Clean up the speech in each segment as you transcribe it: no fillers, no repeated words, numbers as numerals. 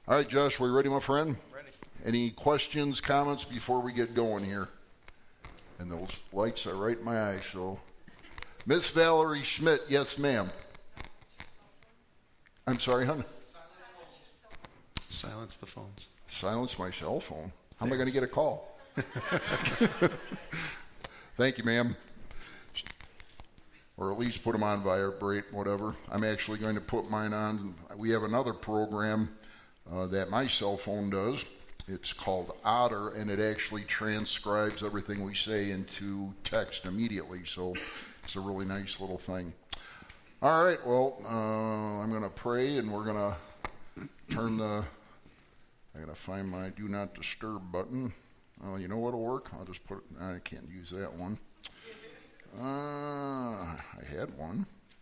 All right, Josh, we ready, my friend? Ready. Any questions, comments before we get going here? And those lights are right in my eyes, so. Miss Valerie Schmidt, yes, ma'am. I'm sorry, hon? Silence the phones. Silence my cell phone? How am I going to get a call? Thank you, ma'am. Or at least put them on vibrate, whatever. I'm actually going to put mine on. We have another program that my cell phone does. It's called Otter, and it actually transcribes everything we say into text immediately. So it's a really nice little thing. All right, well, I'm going to pray, and we're going to turn the... I got to find my Do Not Disturb button. You know what'll work? I'll just put it... I can't use that one. I had one.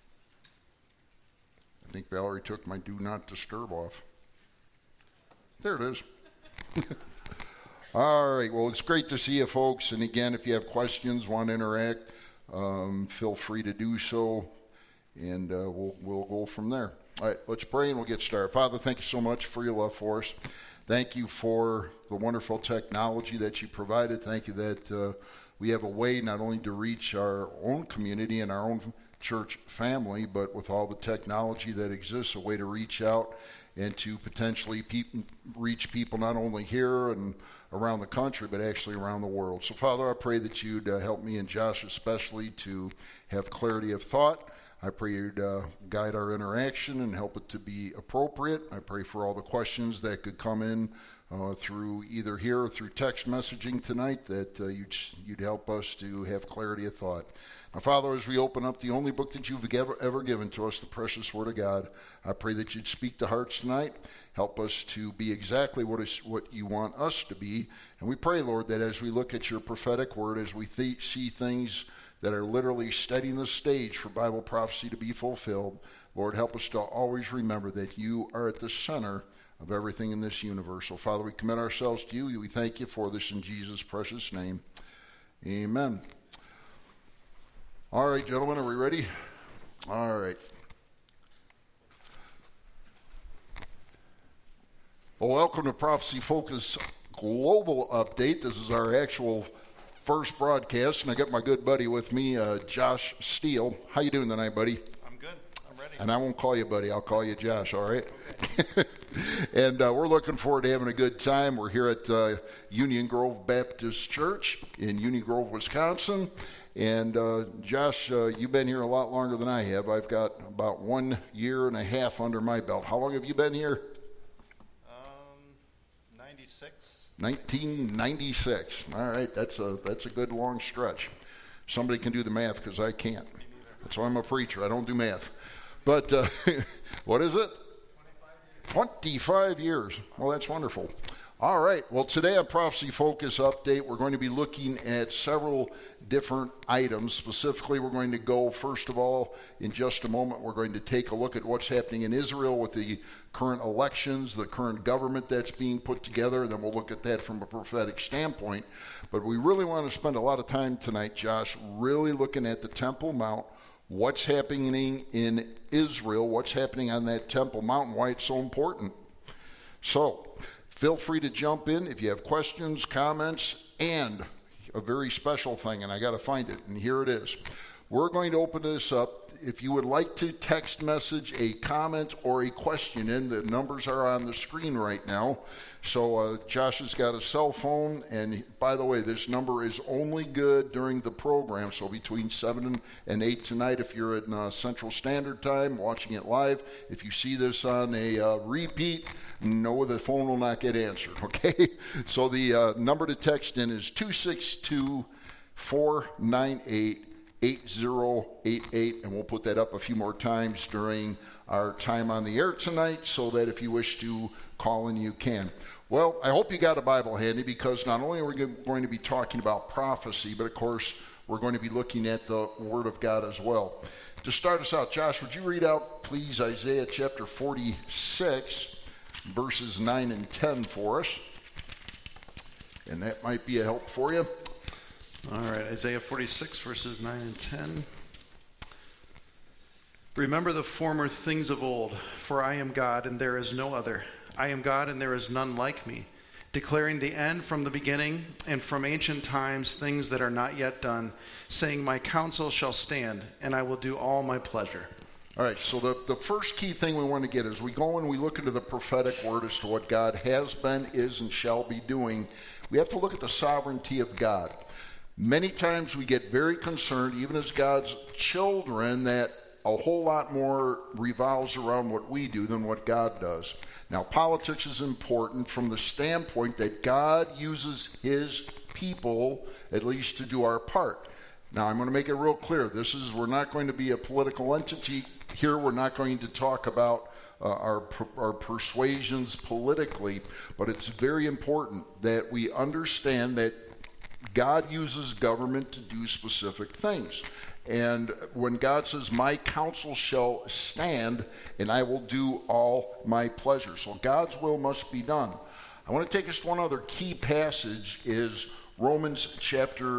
I think Valerie took my Do Not Disturb off. There it is. All right. Well, it's great to see you, folks. And again, if you have questions, want to interact, feel free to do so, and we'll go from there. All right. Let's pray, and we'll get started. Father, thank you so much for your love for us. Thank you for the wonderful technology that you provided. Thank you that we have a way not only to reach our own community and our own church family, but with all the technology that exists, a way to reach out and to potentially reach people not only here and around the country, but actually around the world. So, Father, I pray that you'd help me and Josh especially to have clarity of thought. I pray you'd guide our interaction and help it to be appropriate. I pray for all the questions that could come in through either here or through text messaging tonight, that you'd help us to have clarity of thought. Now, Father, as we open up the only book that you've ever given to us, the precious Word of God, I pray that you'd speak to hearts tonight. Help us to be exactly what you want us to be. And we pray, Lord, that as we look at your prophetic word, as we see things that are literally setting the stage for Bible prophecy to be fulfilled, Lord, help us to always remember that you are at the center of everything in this universe. So, Father, we commit ourselves to you. We thank you for this in Jesus' precious name. Amen. All right, gentlemen, are we ready? All right. Well, welcome to Prophecy Focus Global Update. This is our actual first broadcast, and I got my good buddy with me, Josh Steele. How you doing tonight, buddy? I'm good. I'm ready. And I won't call you buddy. I'll call you Josh, all right? Okay. And we're looking forward to having a good time. We're here at Union Grove Baptist Church in Union Grove, Wisconsin. And Josh, you've been here a lot longer than I have. I've got about 1.5 years under my belt. How long have you been here? 96. 1996. All right, that's a good long stretch. Somebody can do the math because I can't. That's why I'm a preacher. I don't do math. But what is it? 25 years. Well, that's wonderful. All right. Well, today on Prophecy Focus Update, we're going to be looking at several different items. Specifically, we're going to go, first of all, in just a moment, we're going to take a look at what's happening in Israel with the current elections, the current government that's being put together, and then we'll look at that from a prophetic standpoint. But we really want to spend a lot of time tonight, Josh, really looking at the Temple Mount, what's happening in Israel, what's happening on that Temple Mount, and why it's so important. So, feel free to jump in if you have questions, comments, and a very special thing, and I got to find it, and here it is. We're going to open this up. If you would like to text message a comment or a question in, the numbers are on the screen right now. So Josh has got a cell phone, and by the way, this number is only good during the program, so between 7 and 8 tonight if you're at Central Standard Time watching it live. If you see this on a repeat, no, the phone will not get answered, okay? So the number to text in is 262-498-8088, and we'll put that up a few more times during our time on the air tonight so that if you wish to call in, you can. Well, I hope you got a Bible handy, because not only are we going to be talking about prophecy, but of course we're going to be looking at the Word of God as well. To start us out, Josh, would you read out, please, Isaiah chapter 46, verses 9 and 10 for us? And that might be a help for you. All right, Isaiah 46, verses 9 and 10. Remember the former things of old, for I am God and there is no other. I am God and there is none like me, declaring the end from the beginning and from ancient times things that are not yet done, saying, my counsel shall stand, and I will do all my pleasure. All right, so the first key thing we want to get is we go and we look into the prophetic word as to what God has been, is, and shall be doing. We have to look at the sovereignty of God. Many times we get very concerned, even as God's children, that a whole lot more revolves around what we do than what God does. Now, politics is important from the standpoint that God uses his people, at least, to do our part. Now, I'm going to make it real clear. We're not going to be a political entity here. We're not going to talk about our persuasions politically, but it's very important that we understand that God uses government to do specific things. And when God says, my counsel shall stand, and I will do all my pleasure. So God's will must be done. I want to take us to one other key passage, is Romans chapter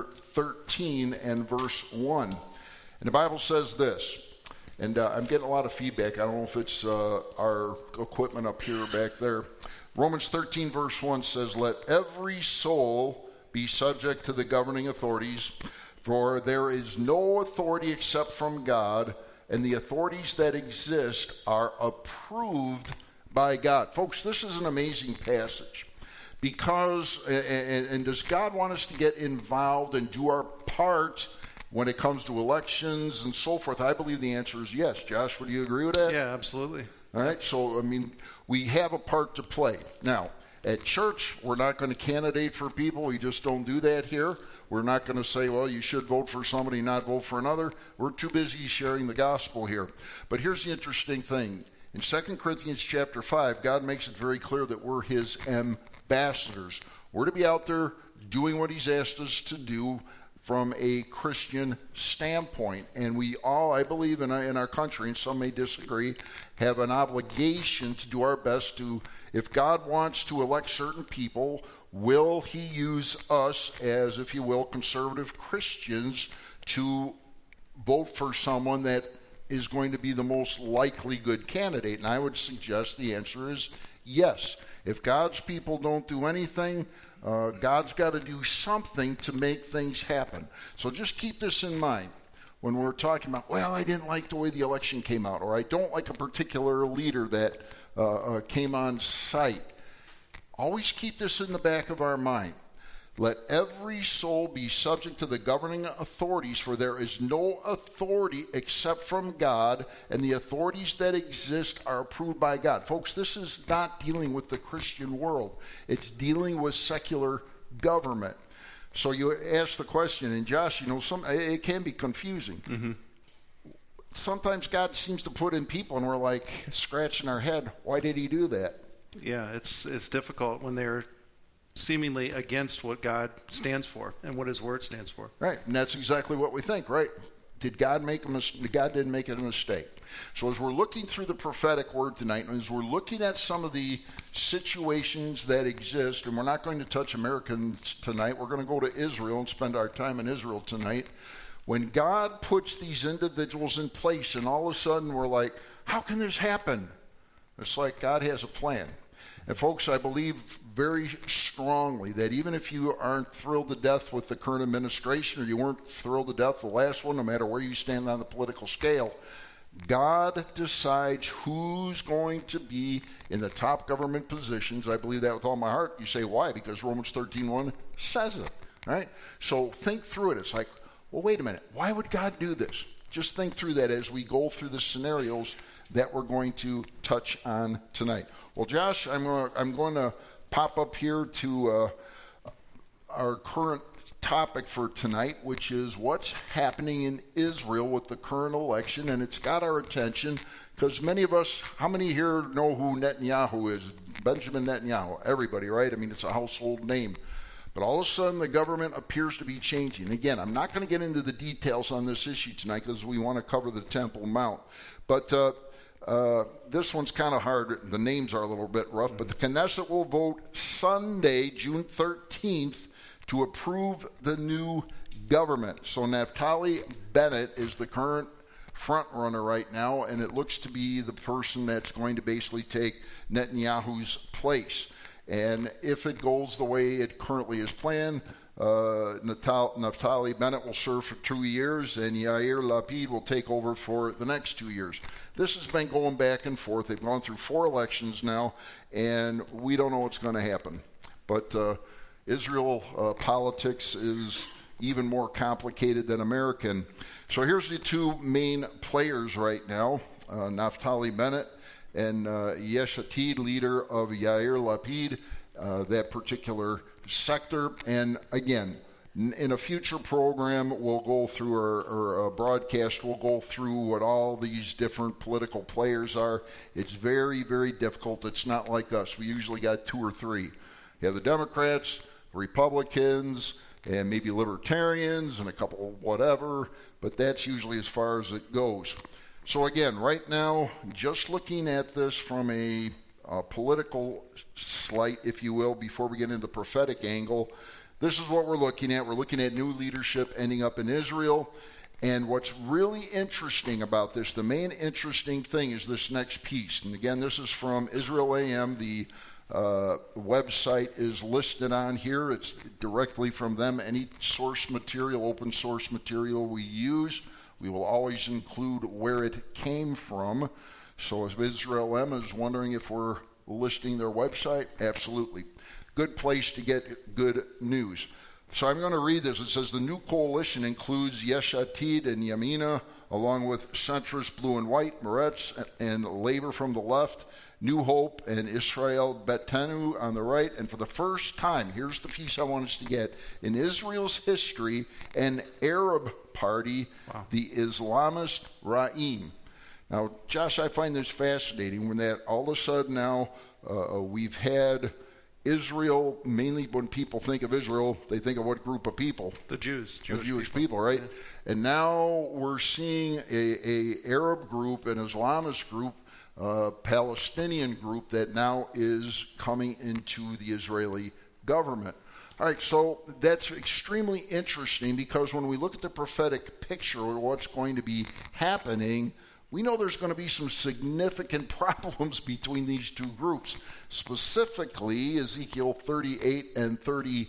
13 and verse 1. And the Bible says this, and I'm getting a lot of feedback. I don't know if it's our equipment up here or back there. Romans 13 verse 1 says, let every soul be subject to the governing authorities, for there is no authority except from God, and the authorities that exist are approved by God. Folks, this is an amazing passage because, and does God want us to get involved and do our part when it comes to elections and so forth? I believe the answer is yes. Josh, would you agree with that? Yeah, absolutely. All right, so, we have a part to play. Now, at church, we're not going to candidate for people. We just don't do that here. We're not going to say, well, you should vote for somebody, not vote for another. We're too busy sharing the gospel here. But here's the interesting thing. In 2 Corinthians chapter 5, God makes it very clear that we're his ambassadors. We're to be out there doing what he's asked us to do from a Christian standpoint. And we all, I believe, in our country, and some may disagree, have an obligation to do our best to, if God wants to elect certain people, will he use us as, if you will, conservative Christians to vote for someone that is going to be the most likely good candidate? And I would suggest the answer is yes. If God's people don't do anything, God's got to do something to make things happen. So just keep this in mind when we're talking about, well, I didn't like the way the election came out, or I don't like a particular leader that came on site. Always keep this in the back of our mind. Let every soul be subject to the governing authorities, for there is no authority except from God, and the authorities that exist are approved by God. Folks, this is not dealing with the Christian world. It's dealing with secular government. So you ask the question, and Josh, it can be confusing. Mm-hmm. Sometimes God seems to put in people, and we're like scratching our head, why did he do that? Yeah, it's difficult when they're seemingly against what God stands for and what his word stands for. Right, and that's exactly what we think, right? Did God make a mistake? God didn't make a mistake. So as we're looking through the prophetic word tonight, and as we're looking at some of the situations that exist, and we're not going to touch Americans tonight, we're going to go to Israel and spend our time in Israel tonight. When God puts these individuals in place, and all of a sudden we're like, how can this happen? It's like God has a plan. And folks, I believe very strongly that even if you aren't thrilled to death with the current administration, or you weren't thrilled to death the last one, no matter where you stand on the political scale, God decides who's going to be in the top government positions. I believe that with all my heart. You say, why? Because Romans 13:1 says it, right? So think through it. It's like, well, wait a minute. Why would God do this? Just think through that as we go through the scenarios that we're going to touch on tonight. Well, Josh, I'm going to pop up here to our current topic for tonight, which is what's happening in Israel with the current election, and it's got our attention because many of us, how many here know who Netanyahu is? Benjamin Netanyahu. Everybody, right? It's a household name. But all of a sudden, the government appears to be changing. Again, I'm not going to get into the details on this issue tonight because we want to cover the Temple Mount. But this one's kind of hard. The names are a little bit rough. But the Knesset will vote Sunday, June 13th, to approve the new government. So Naftali Bennett is the current front runner right now, and it looks to be the person that's going to basically take Netanyahu's place. And if it goes the way it currently is planned, Naftali Bennett will serve for 2 years, and Yair Lapid will take over for the next 2 years. This has been going back and forth. They've gone through 4 elections now, and we don't know what's going to happen. But Israel politics is even more complicated than American. So here's the 2 main players right now, Naftali Bennett and Yesh Atid, leader of Yair Lapid, that particular sector. And again, in a future program, we'll go through our broadcast, we'll go through what all these different political players are. It's very, very difficult. It's not like us. We usually got 2 or 3. You have the Democrats, Republicans, and maybe libertarians and a couple whatever, but that's usually as far as it goes. So again, right now, just looking at this from a political slight, if you will, before we get into the prophetic angle, this is what we're looking at. We're looking at new leadership ending up in Israel. And what's really interesting about this, the main interesting thing is this next piece. And again, this is from Israel AM. The website is listed on here. It's directly from them. Any source material, open source material we use, we will always include where it came from. So if Israel M is wondering if we're listing their website, absolutely. Good place to get good news. So I'm going to read this. It says the new coalition includes Yesh Atid and Yamina, along with centrist Blue and White, Meretz, and Labor from the left, New Hope, and Israel Beitenu on the right. And for the first time, here's the piece I want us to get, in Israel's history, an Arab party, the Islamist Ra'im. Now, Josh, I find this fascinating when that all of a sudden now we've had Israel, mainly when people think of Israel, they think of what group of people? The Jews. Jewish people, right? Yeah. And now we're seeing a Arab group, an Islamist group, Palestinian group that now is coming into the Israeli government. All right, so that's extremely interesting because when we look at the prophetic picture of what's going to be happening, we know there's going to be some significant problems between these 2 groups. Specifically, Ezekiel 38 and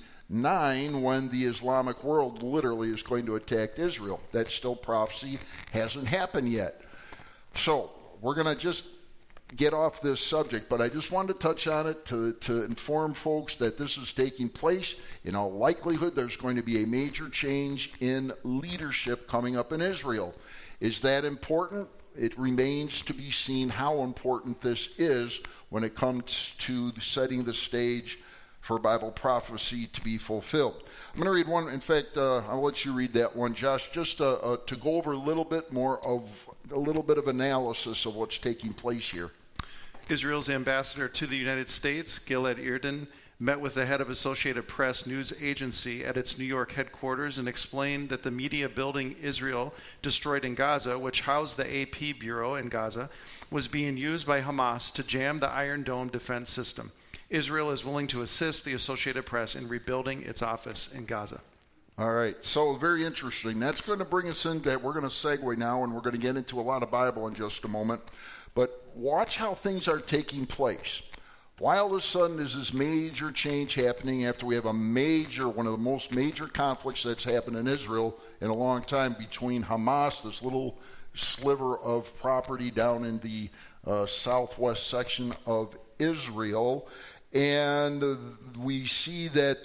39, when the Islamic world literally is going to attack Israel. That still prophecy hasn't happened yet. So we're going to just get off this subject, but I just wanted to touch on it to inform folks that this is taking place. In all likelihood, there's going to be a major change in leadership coming up in Israel. Is that important? It remains to be seen how important this is when it comes to setting the stage for Bible prophecy to be fulfilled. I'm going to read one. In fact, I'll let you read that one, Josh, just to go over a little bit more of a little bit of analysis of what's taking place here. Israel's ambassador to the United States, Gilad Erdan, met with the head of Associated Press news agency at its New York headquarters and explained that the media building Israel destroyed in Gaza, which housed the AP bureau in Gaza, was being used by Hamas to jam the Iron Dome defense system. Israel is willing to assist the Associated Press in rebuilding its office in Gaza. All right, so very interesting. That's going to bring us in that we're going to segue now, and we're going to get into a lot of Bible in just a moment. But watch how things are taking place. Why all of a sudden is this major change happening after we have one of the most major conflicts that's happened in Israel in a long time between Hamas, this little sliver of property down in the southwest section of Israel, and we see that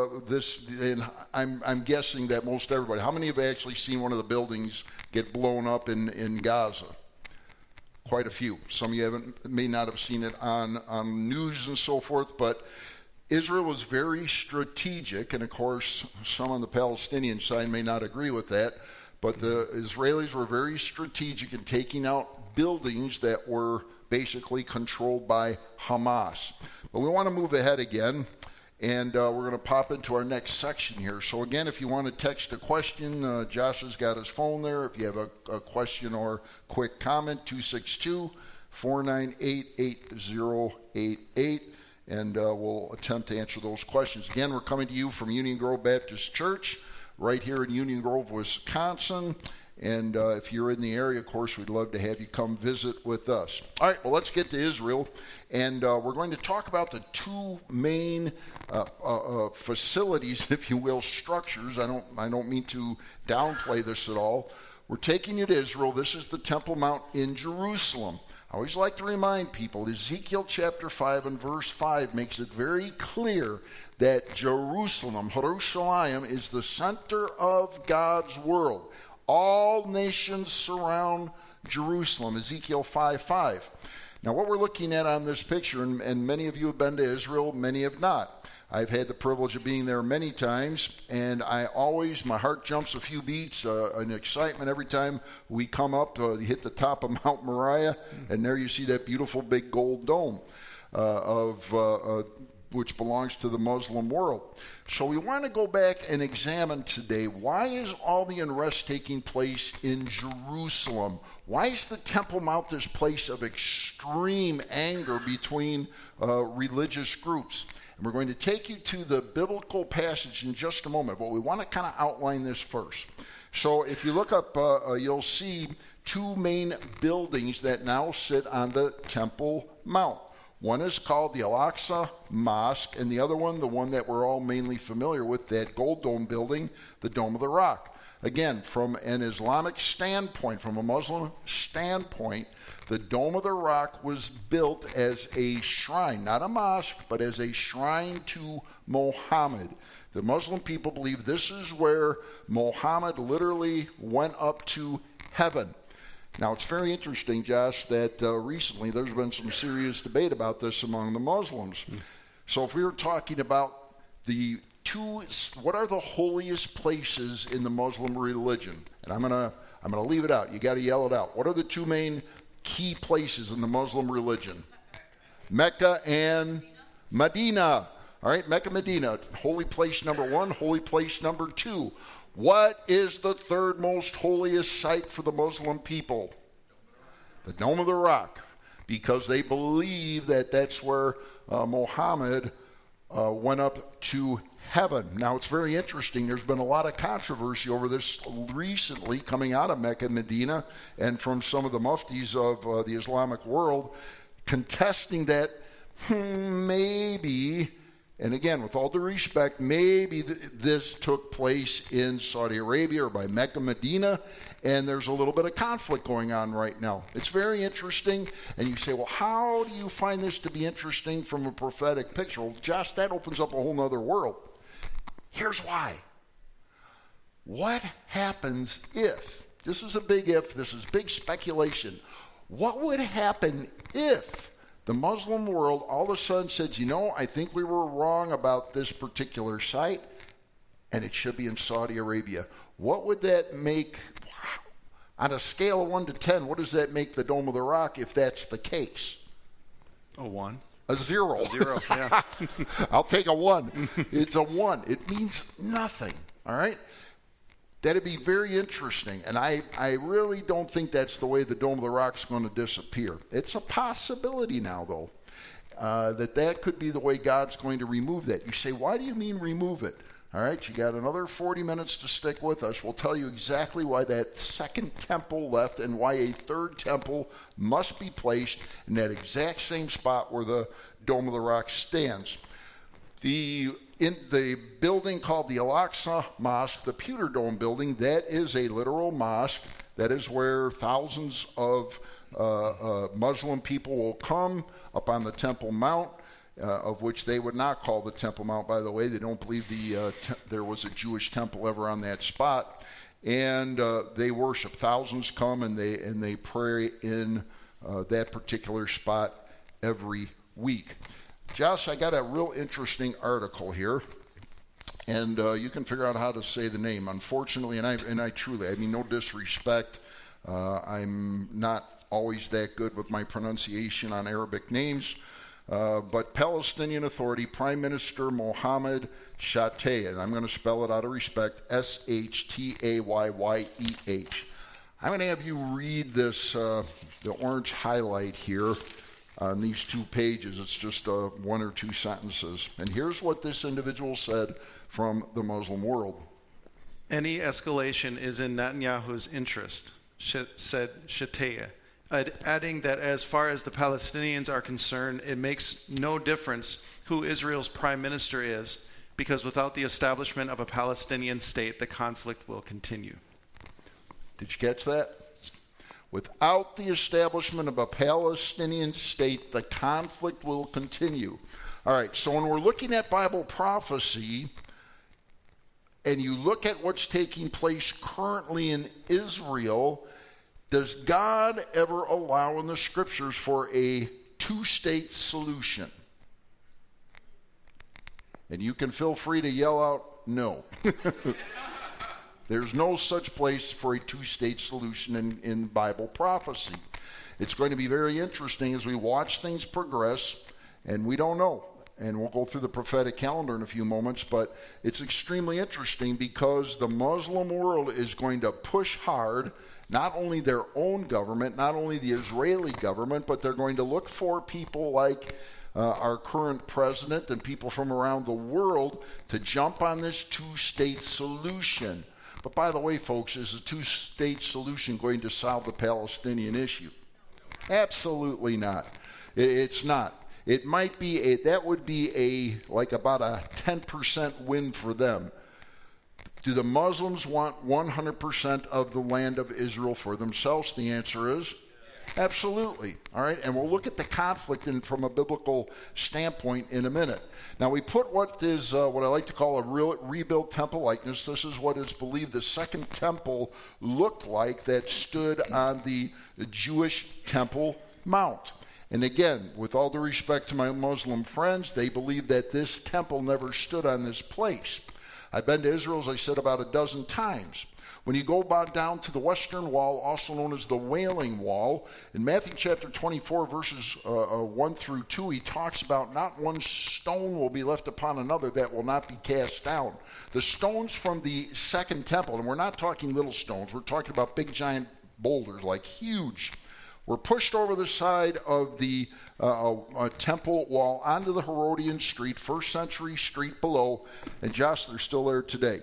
and I'm guessing that most everybody, how many have actually seen one of the buildings get blown up in Gaza? Quite a few. Some of you may not have seen it on news and so forth, but Israel was very strategic, and of course some on the Palestinian side may not agree with that, but the Israelis were very strategic in taking out buildings that were basically controlled by Hamas. But we want to move ahead again, and we're going to pop into our next section here. So again, if you want to text a question, Josh has got his phone there. If you have a question or quick comment, 262-498-8088, and we'll attempt to answer those questions. Again, we're coming to you from Union Grove Baptist Church. right here in Union Grove, Wisconsin. And if you're in the area, of course, we'd love to have you come visit with us. All right, well, let's get to Israel. And we're going to talk about the two main facilities, if you will, structures. I don't mean to downplay this at all. We're taking you to Israel. This is the Temple Mount in Jerusalem. I always like to remind people, Ezekiel chapter 5 and verse 5 makes it very clear that Jerusalem, Jerusalem, is the center of God's world. All nations surround Jerusalem, Ezekiel 5:5. Now, what we're looking at on this picture, and many of you have been to Israel, many have not. I've had the privilege of being there many times, and my heart jumps a few beats in excitement every time we come up, hit the top of Mount Moriah, and there you see that beautiful big gold dome which belongs to the Muslim world. So we want to go back and examine today, why is all the unrest taking place in Jerusalem? Why is the Temple Mount this place of extreme anger between religious groups? And we're going to take you to the biblical passage in just a moment, but we want to kind of outline this first. So if you look up, you'll see two main buildings that now sit on the Temple Mount. One is called the Al-Aqsa Mosque, and the other one, the one that we're all mainly familiar with, that gold dome building, the Dome of the Rock. Again, from an Islamic standpoint, from a Muslim standpoint, the Dome of the Rock was built as a shrine, not a mosque, but as a shrine to Muhammad. The Muslim people believe this is where Muhammad literally went up to heaven. Now, it's very interesting, Josh, that recently there's been some serious debate about this among the Muslims. So if we were talking about what are the holiest places in the Muslim religion? And I'm gonna leave it out. You got to yell it out. What are the two main key places in the Muslim religion? Mecca and Medina. All right, Mecca, Medina. Holy place number one, holy place number two. What is the third most holiest site for the Muslim people? The Dome of the Rock, because they believe that that's where Muhammad went up to heaven. Now, it's very interesting. There's been a lot of controversy over this recently coming out of Mecca and Medina and from some of the muftis of the Islamic world contesting that maybe, and again, with all due respect, maybe this took place in Saudi Arabia or by Mecca, Medina, and there's a little bit of conflict going on right now. It's very interesting, and you say, well, how do you find this to be interesting from a prophetic picture? Well, Josh, that opens up a whole other world. Here's why. What happens if, this is a big if, this is big speculation, what would happen if the Muslim world all of a sudden said, I think we were wrong about this particular site, and it should be in Saudi Arabia. What would that make, on a scale of 1 to 10, what does that make the Dome of the Rock if that's the case? A 1. A 0. A 0, yeah. I'll take a 1. It's a 1. It means nothing, all right? That'd be very interesting, and I really don't think that's the way the Dome of the Rock is going to disappear. It's a possibility now, though, that could be the way God's going to remove that. You say, why do you mean remove it? All right, you got another 40 minutes to stick with us. We'll tell you exactly why that second temple left and why a third temple must be placed in that exact same spot where the Dome of the Rock stands. In the building called the Al-Aqsa Mosque, the Pewter Dome building, that is a literal mosque. That is where thousands of Muslim people will come up on the Temple Mount, of which they would not call the Temple Mount, by the way. They don't believe there was a Jewish temple ever on that spot. And they worship. Thousands come and they pray in that particular spot every week. Josh, I got a real interesting article here, and you can figure out how to say the name. Unfortunately, and I truly, I mean, no disrespect, I'm not always that good with my pronunciation on Arabic names, but Palestinian Authority Prime Minister Mohammed Shatayeh, and I'm going to spell it out of respect, Shatayeh. I'm going to have you read this, the orange highlight here, on these 2 pages. It's just 1 or 2 sentences. And here's what this individual said from the Muslim world. Any escalation is in Netanyahu's interest, said Shataya, adding that as far as the Palestinians are concerned, it makes no difference who Israel's prime minister is, because without the establishment of a Palestinian state, the conflict will continue. Did you catch that? Without the establishment of a Palestinian state, the conflict will continue. All right, so when we're looking at Bible prophecy, and you look at what's taking place currently in Israel, does God ever allow in the scriptures for a two-state solution? And you can feel free to yell out, no. There's no such place for a two-state solution in Bible prophecy. It's going to be very interesting as we watch things progress, and we don't know. And we'll go through the prophetic calendar in a few moments, but it's extremely interesting because the Muslim world is going to push hard, not only their own government, not only the Israeli government, but they're going to look for people like our current president and people from around the world to jump on this two-state solution. But by the way, folks, is a two-state solution going to solve the Palestinian issue? Absolutely not. It's not. It might be that would be like about a 10% win for them. Do the Muslims want 100% of the land of Israel for themselves? The answer is absolutely. All right, and we'll look at the conflict from a biblical standpoint in a minute. Now, we put what I like to call a rebuilt temple likeness. This is what is believed the second temple looked like that stood on the Jewish Temple Mount. And again, with all due respect to my Muslim friends, they believe that this temple never stood on this place. I've been to Israel, as I said, about a dozen times. When you go down to the Western Wall, also known as the Wailing Wall, in Matthew chapter 24, verses 1 through 2, he talks about not one stone will be left upon another that will not be cast down. The stones from the second temple, and we're not talking little stones, we're talking about big giant boulders, like huge, were pushed over the side of the temple wall onto the Herodian street, first century street below, and Josh, they're still there today.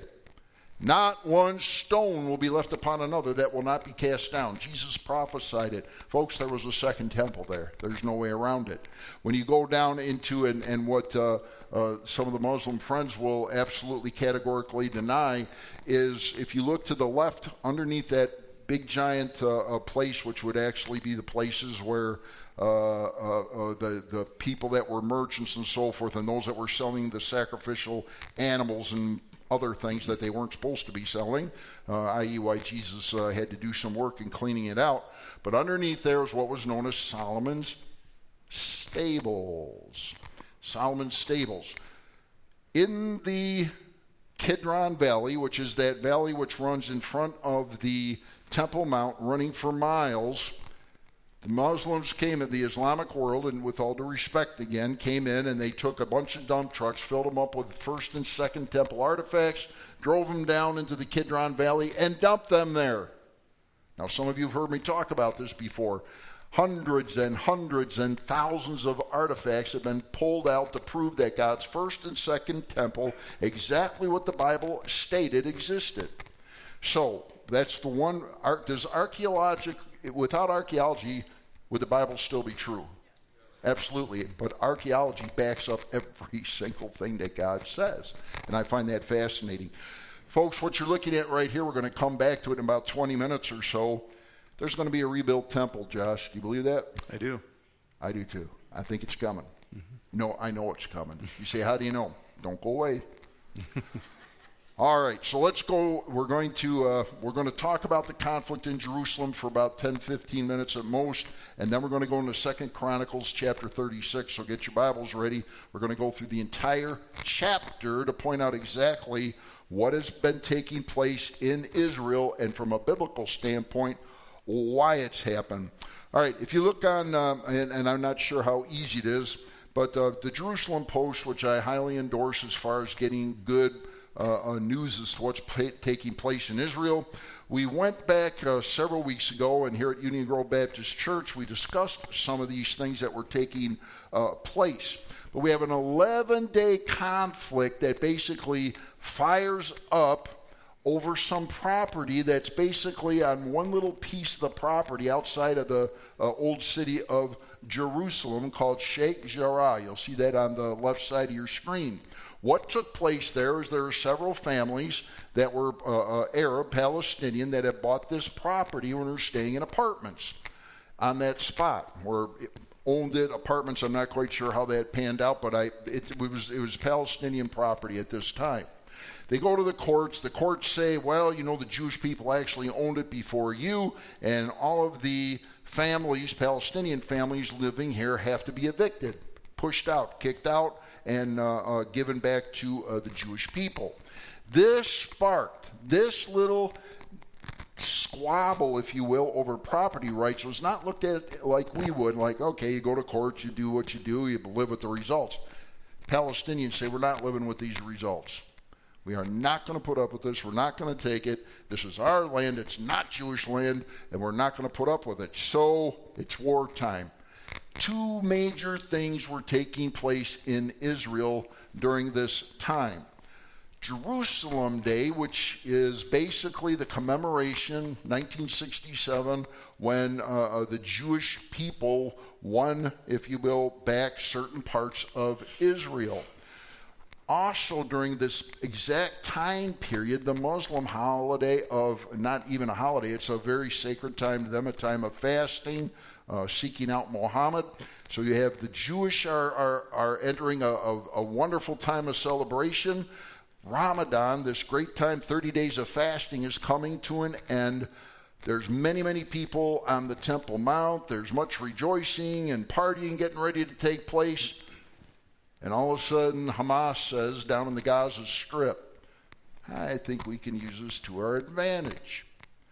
Not one stone will be left upon another that will not be cast down. Jesus prophesied it. Folks, there was a second temple there. There's no way around it. When you go down into and what some of the Muslim friends will absolutely categorically deny is if you look to the left underneath that big giant place, which would actually be the places where the people that were merchants and so forth, and those that were selling the sacrificial animals and other things that they weren't supposed to be selling, i.e. why Jesus had to do some work in cleaning it out. But underneath there is what was known as Solomon's Stables. Solomon's Stables. In the Kidron Valley, which is that valley which runs in front of the Temple Mount, running for miles, the Muslims came in, the Islamic world, and with all due respect again, came in and they took a bunch of dump trucks, filled them up with first and second temple artifacts, drove them down into the Kidron Valley, and dumped them there. Now, some of you have heard me talk about this before. Hundreds and thousands of artifacts have been pulled out to prove that God's first and second temple, exactly what the Bible stated, existed. So, that's the one. Without archaeology, would the Bible still be true? Absolutely. But archaeology backs up every single thing that God says. And I find that fascinating. Folks, what you're looking at right here, we're going to come back to it in about 20 minutes or so. There's going to be a rebuilt temple, Josh. Do you believe that? I do. I do too. I think it's coming. Mm-hmm. No, I know it's coming. You say, how do you know? Don't go away. All right, so let's go. We're going to talk about the conflict in Jerusalem for about 10, 15 minutes at most, and then we're going to go into 2 Chronicles chapter 36. So get your Bibles ready. We're going to go through the entire chapter to point out exactly what has been taking place in Israel, and from a biblical standpoint, why it's happened. All right, if you look on, and I'm not sure how easy it is, but the Jerusalem Post, which I highly endorse as far as getting good news as to what's taking place in Israel. We went back several weeks ago, and here at Union Grove Baptist Church, we discussed some of these things that were taking place. But we have an 11-day conflict that basically fires up over some property that's basically on one little piece of the property outside of the old city of Jerusalem called Sheikh Jarrah. You'll see that on the left side of your screen. What took place there is there were several families that were Arab, Palestinian, that had bought this property when they were staying in apartments on that spot, or owned it, apartments. I'm not quite sure how that panned out, but it was Palestinian property at this time. They go to the courts. The courts say, well, you know, the Jewish people actually owned it before you, and all of the families, Palestinian families living here, have to be evicted, pushed out, kicked out, and given back to the Jewish people. This sparked, this little squabble, if you will, over property rights was not looked at like we would, like, okay, you go to court, you do what you do, you live with the results. Palestinians say, we're not living with these results. We are not going to put up with this. We're not going to take it. This is our land. It's not Jewish land, and we're not going to put up with it. So it's wartime. Two major things were taking place in Israel during this time. Jerusalem Day, which is basically the commemoration, 1967, when the Jewish people won, if you will, back certain parts of Israel. Also, during this exact time period, the Muslim holiday of, not even a holiday, it's a very sacred time to them, a time of fasting, seeking out Muhammad. So you have the Jewish are entering a wonderful time of celebration. Ramadan, this great time, 30 days of fasting, is coming to an end. There's many, many people on the Temple Mount. There's much rejoicing and partying getting ready to take place. And all of a sudden, Hamas says, down in the Gaza Strip, I think we can use this to our advantage.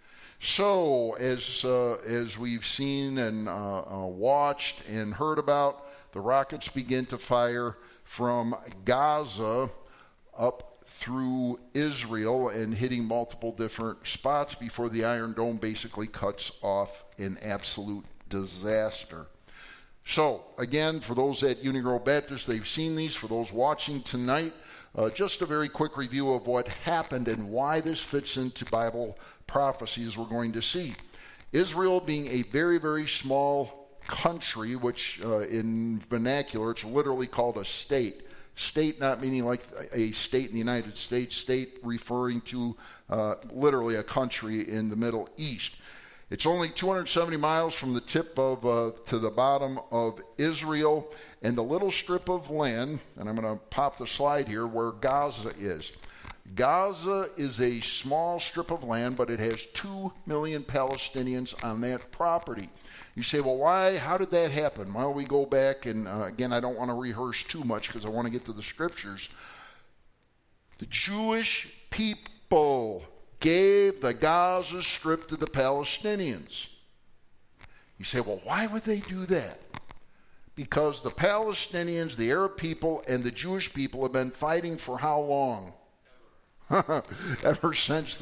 So, as we've seen and watched and heard about, the rockets begin to fire from Gaza up through Israel and hitting multiple different spots before the Iron Dome basically cuts off in absolute disaster. So, again, for those at Union Grove Baptist, they've seen these. For those watching tonight, just a very quick review of what happened and why this fits into Bible prophecy, as we're going to see. Israel being a very, very small country, which in vernacular, it's literally called a state. State not meaning like a state in the United States, state referring to literally a country in the Middle East. It's only 270 miles from the tip of to the bottom of Israel, and the little strip of land, and I'm going to pop the slide here, where Gaza is. Gaza is a small strip of land, but it has 2 million Palestinians on that property. You say, well, why? How did that happen? Well, we go back, and again, I don't want to rehearse too much because I want to get to the scriptures. The Jewish people gave the Gaza Strip to the Palestinians. You say, well, why would they do that? Because the Palestinians, the Arab people, and the Jewish people have been fighting for how long? Ever since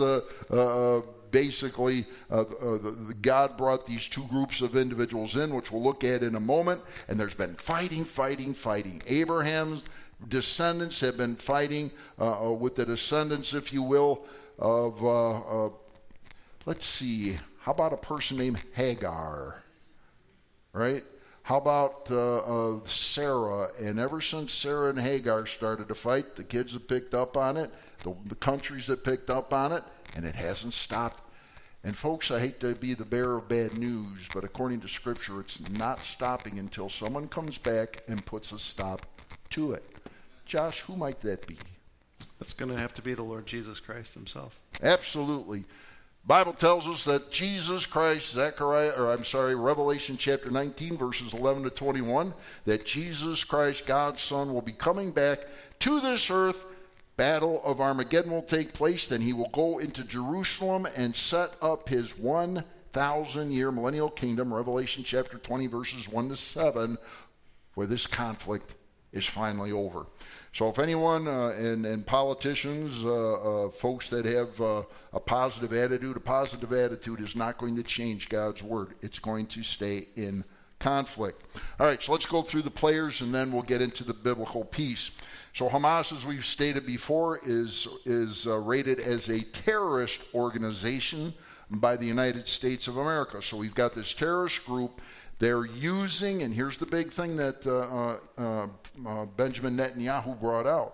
basically God brought these two groups of individuals in, which we'll look at in a moment, and there's been fighting. Abraham's descendants have been fighting with the descendants, if you will, of, let's see, how about a person named Hagar, right? How about Sarah? And ever since Sarah and Hagar started to fight, the kids have picked up on it, the countries have picked up on it, and it hasn't stopped. And folks, I hate to be the bearer of bad news, but according to Scripture, it's not stopping until someone comes back and puts a stop to it. Josh, who might that be? That's going to have to be the Lord Jesus Christ himself. Absolutely. Bible tells us that Jesus Christ, Revelation chapter 19, verses 11 to 21, that Jesus Christ, God's Son, will be coming back to this earth. Battle of Armageddon will take place. Then he will go into Jerusalem and set up his 1,000-year millennial kingdom, Revelation chapter 20, verses 1 to 7, where this conflict is finally over. So if anyone and politicians, folks that have a positive attitude is not going to change God's word. It's going to stay in conflict. All right, so let's go through the players and then we'll get into the biblical piece. So Hamas, as we've stated before, is rated as a terrorist organization by the United States of America. So we've got this terrorist group. They're using, and here's the big thing that Benjamin Netanyahu brought out.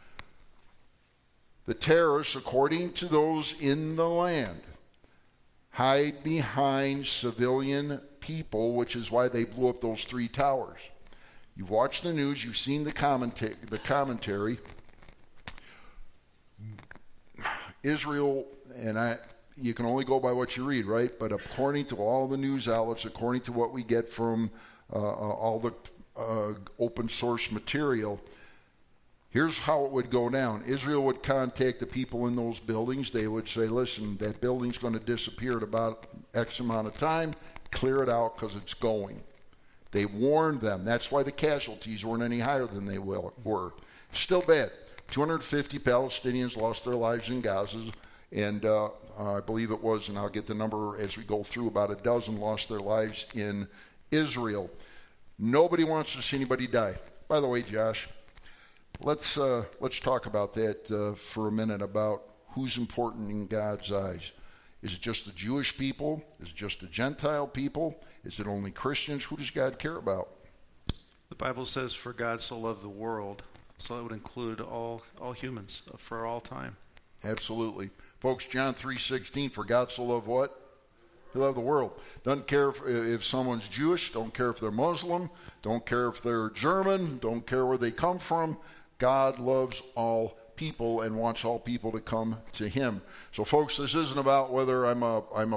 The terrorists, according to those in the land, hide behind civilian people, which is why they blew up those 3 towers. You've watched the news, you've seen the commentary. Israel, and you can only go by what you read, right? But according to all the news outlets, according to what we get from all the open source material, here's how it would go down. Israel would contact the people in those buildings. They would say, listen, that building's going to disappear at about X amount of time. Clear it out because it's going. They warned them. That's why the casualties weren't any higher than they were. Still bad. 250 Palestinians lost their lives in Gaza, and I believe it was, and I'll get the number as we go through, about a dozen lost their lives in Israel. Nobody wants to see anybody die. By the way, Josh, let's talk about that for a minute, about who's important in God's eyes. Is it just the Jewish people? Is it just the Gentile people? Is it only Christians? Who does God care about? The Bible says, for God so loved the world, so that would include all humans for all time. Absolutely. Folks, John 3:16, for God so loved what? He loved the world. Doesn't care if someone's Jewish, don't care if they're Muslim, don't care if they're German, don't care where they come from. God loves all people and wants all people to come to him. So folks, this isn't about whether and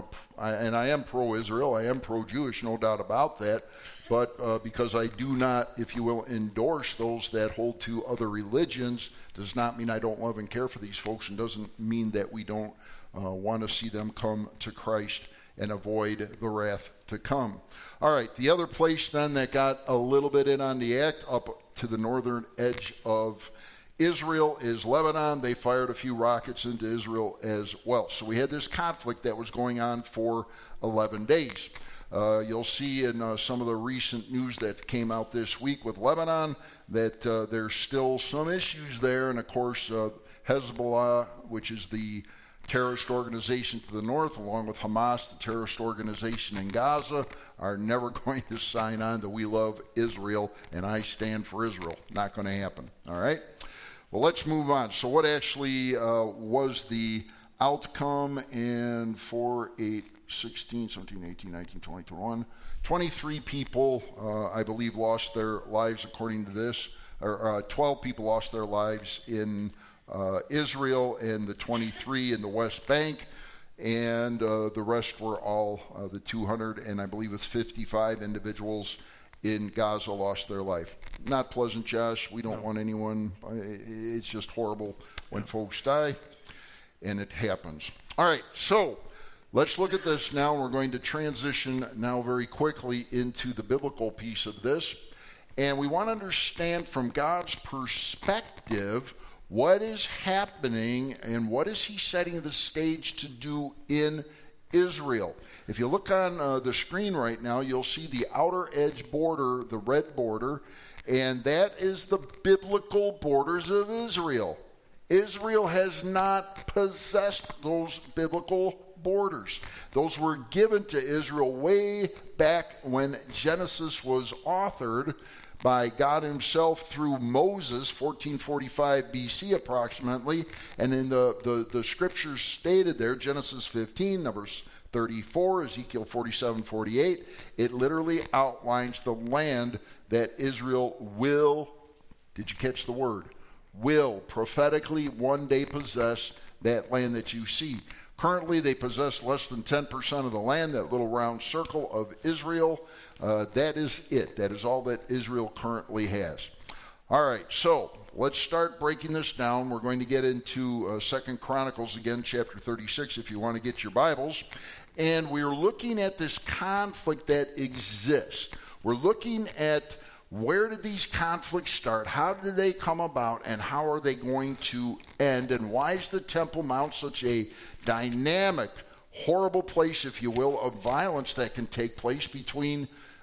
I am pro-Israel, I am pro-Jewish, no doubt about that, but because I do not, if you will, endorse those that hold to other religions, does not mean I don't love and care for these folks, and doesn't mean that we don't want to see them come to Christ and avoid the wrath to come. All right, the other place then that got a little bit in on the act, up to the northern edge of Israel, is Lebanon. They fired a few rockets into Israel as well. So we had this conflict that was going on for 11 days. You'll see in some of the recent news that came out this week with Lebanon that there's still some issues there. And of course, Hezbollah, which is the terrorist organization to the north, along with Hamas, the terrorist organization in Gaza, are never going to sign on to We Love Israel and I Stand for Israel. Not going to happen. All right? Well, let's move on. So what actually was the outcome? And 4, 8, 16, 17, 18, 19, 20, 21, 23 people, I believe, lost their lives according to this. Or 12 people lost their lives in Israel, and the 23 in the West Bank. And the rest were all the 200, and I believe it's 55 individuals in Gaza lost their life. Not pleasant, Josh. We don't want anyone. It's just horrible when folks die, and it happens. All right, so let's look at this now. We're going to transition now very quickly into the biblical piece of this, and we want to understand from God's perspective what is happening and what is he setting the stage to do in Israel. If you look on the screen right now, you'll see the outer edge border, the red border, and that is the biblical borders of Israel. Israel has not possessed those biblical borders. Those were given to Israel way back when Genesis was authored by God himself through Moses, 1445 BC approximately, and in the scriptures stated there, Genesis 15, Numbers 34, Ezekiel 47:48, it literally outlines the land that Israel will, did you catch the word? Will prophetically one day possess that land that you see. Currently, they possess less than 10% of the land, that little round circle of Israel. That is it. That is all that Israel currently has. All right, so let's start breaking this down. We're going to get into 2 Chronicles again, chapter 36, if you want to get your Bibles. And we're looking at this conflict that exists. We're looking at where did these conflicts start, how did they come about, and how are they going to end, and why is the Temple Mount such a dynamic, horrible place, if you will, of violence that can take place between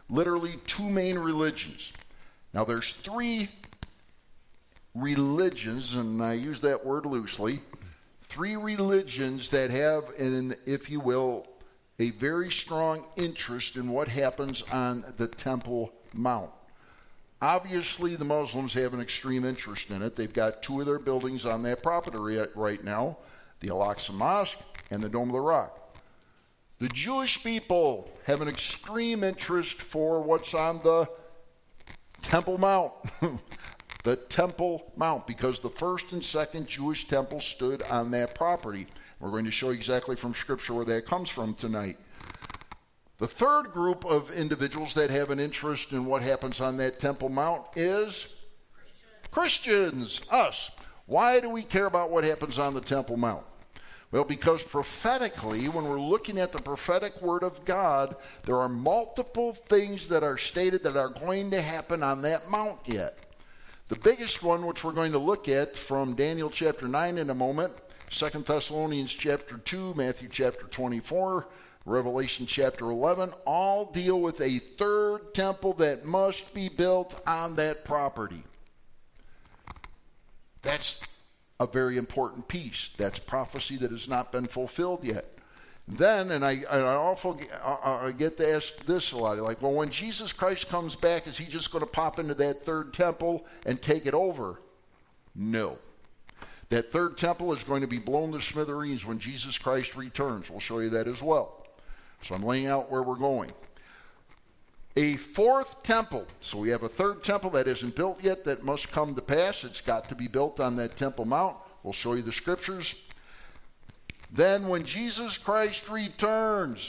literally two main religions. Now there's three religions, and I use that word loosely, three religions that have, if you will, a very strong interest in what happens on the Temple Mount. Obviously, the Muslims have an extreme interest in it. They've got two of their buildings on that property right now, the Al-Aqsa Mosque and the Dome of the Rock. The Jewish people have an extreme interest for what's on the Temple Mount. The Temple Mount, because the first and second Jewish temple stood on that property. We're going to show you exactly from Scripture where that comes from tonight. The third group of individuals that have an interest in what happens on that Temple Mount is Christians, us. Why do we care about what happens on the Temple Mount? Well, because prophetically, when we're looking at the prophetic word of God, there are multiple things that are stated that are going to happen on that mount yet. The biggest one, which we're going to look at from Daniel chapter 9 in a moment, 2 Thessalonians chapter 2, Matthew chapter 24, Revelation chapter 11, all deal with a third temple that must be built on that property. That's a very important piece. That's prophecy that has not been fulfilled yet. Then, and I also get to ask this a lot, like, well, when Jesus Christ comes back, is he just going to pop into that third temple and take it over? No. That third temple is going to be blown to smithereens when Jesus Christ returns. We'll show you that as well. So I'm laying out where we're going. A fourth temple. So we have a third temple that isn't built yet that must come to pass. It's got to be built on that Temple Mount. We'll show you the scriptures. Then when Jesus Christ returns,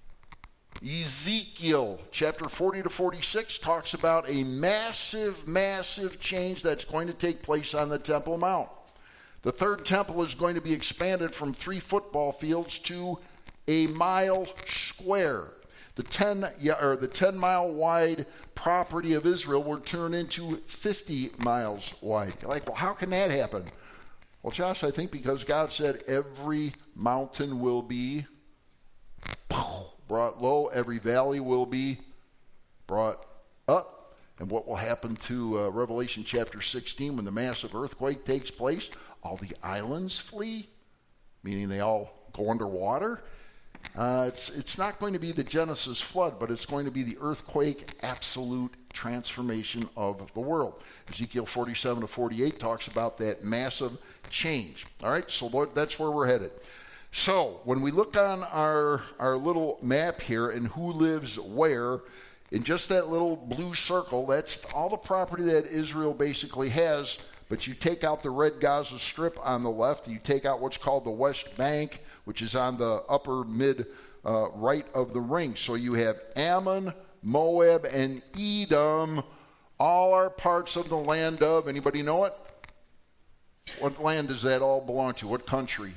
Ezekiel chapter 40 to 46 talks about a massive, massive change that's going to take place on the Temple Mount. The third temple is going to be expanded from 3 football fields to a mile square. The 10-mile wide property of Israel will turn into 50 miles wide. You're like, well, how can that happen? Well, Josh, I think because God said every mountain will be brought low, every valley will be brought up. And what will happen to Revelation chapter 16 when the massive earthquake takes place? All the islands flee, meaning they all go underwater. It's not going to be the Genesis flood, but it's going to be the earthquake, absolute transformation of the world. Ezekiel 47 to 48 talks about that massive change. All right, so that's where we're headed. So when we look on our little map here and who lives where, in just that little blue circle, that's all the property that Israel basically has. But you take out the red Gaza Strip on the left, you take out what's called the West Bank, which is on the upper mid right of the ring. So you have Ammon, Moab, and Edom. All are parts of the land of, anybody know it? What land does that all belong to? What country?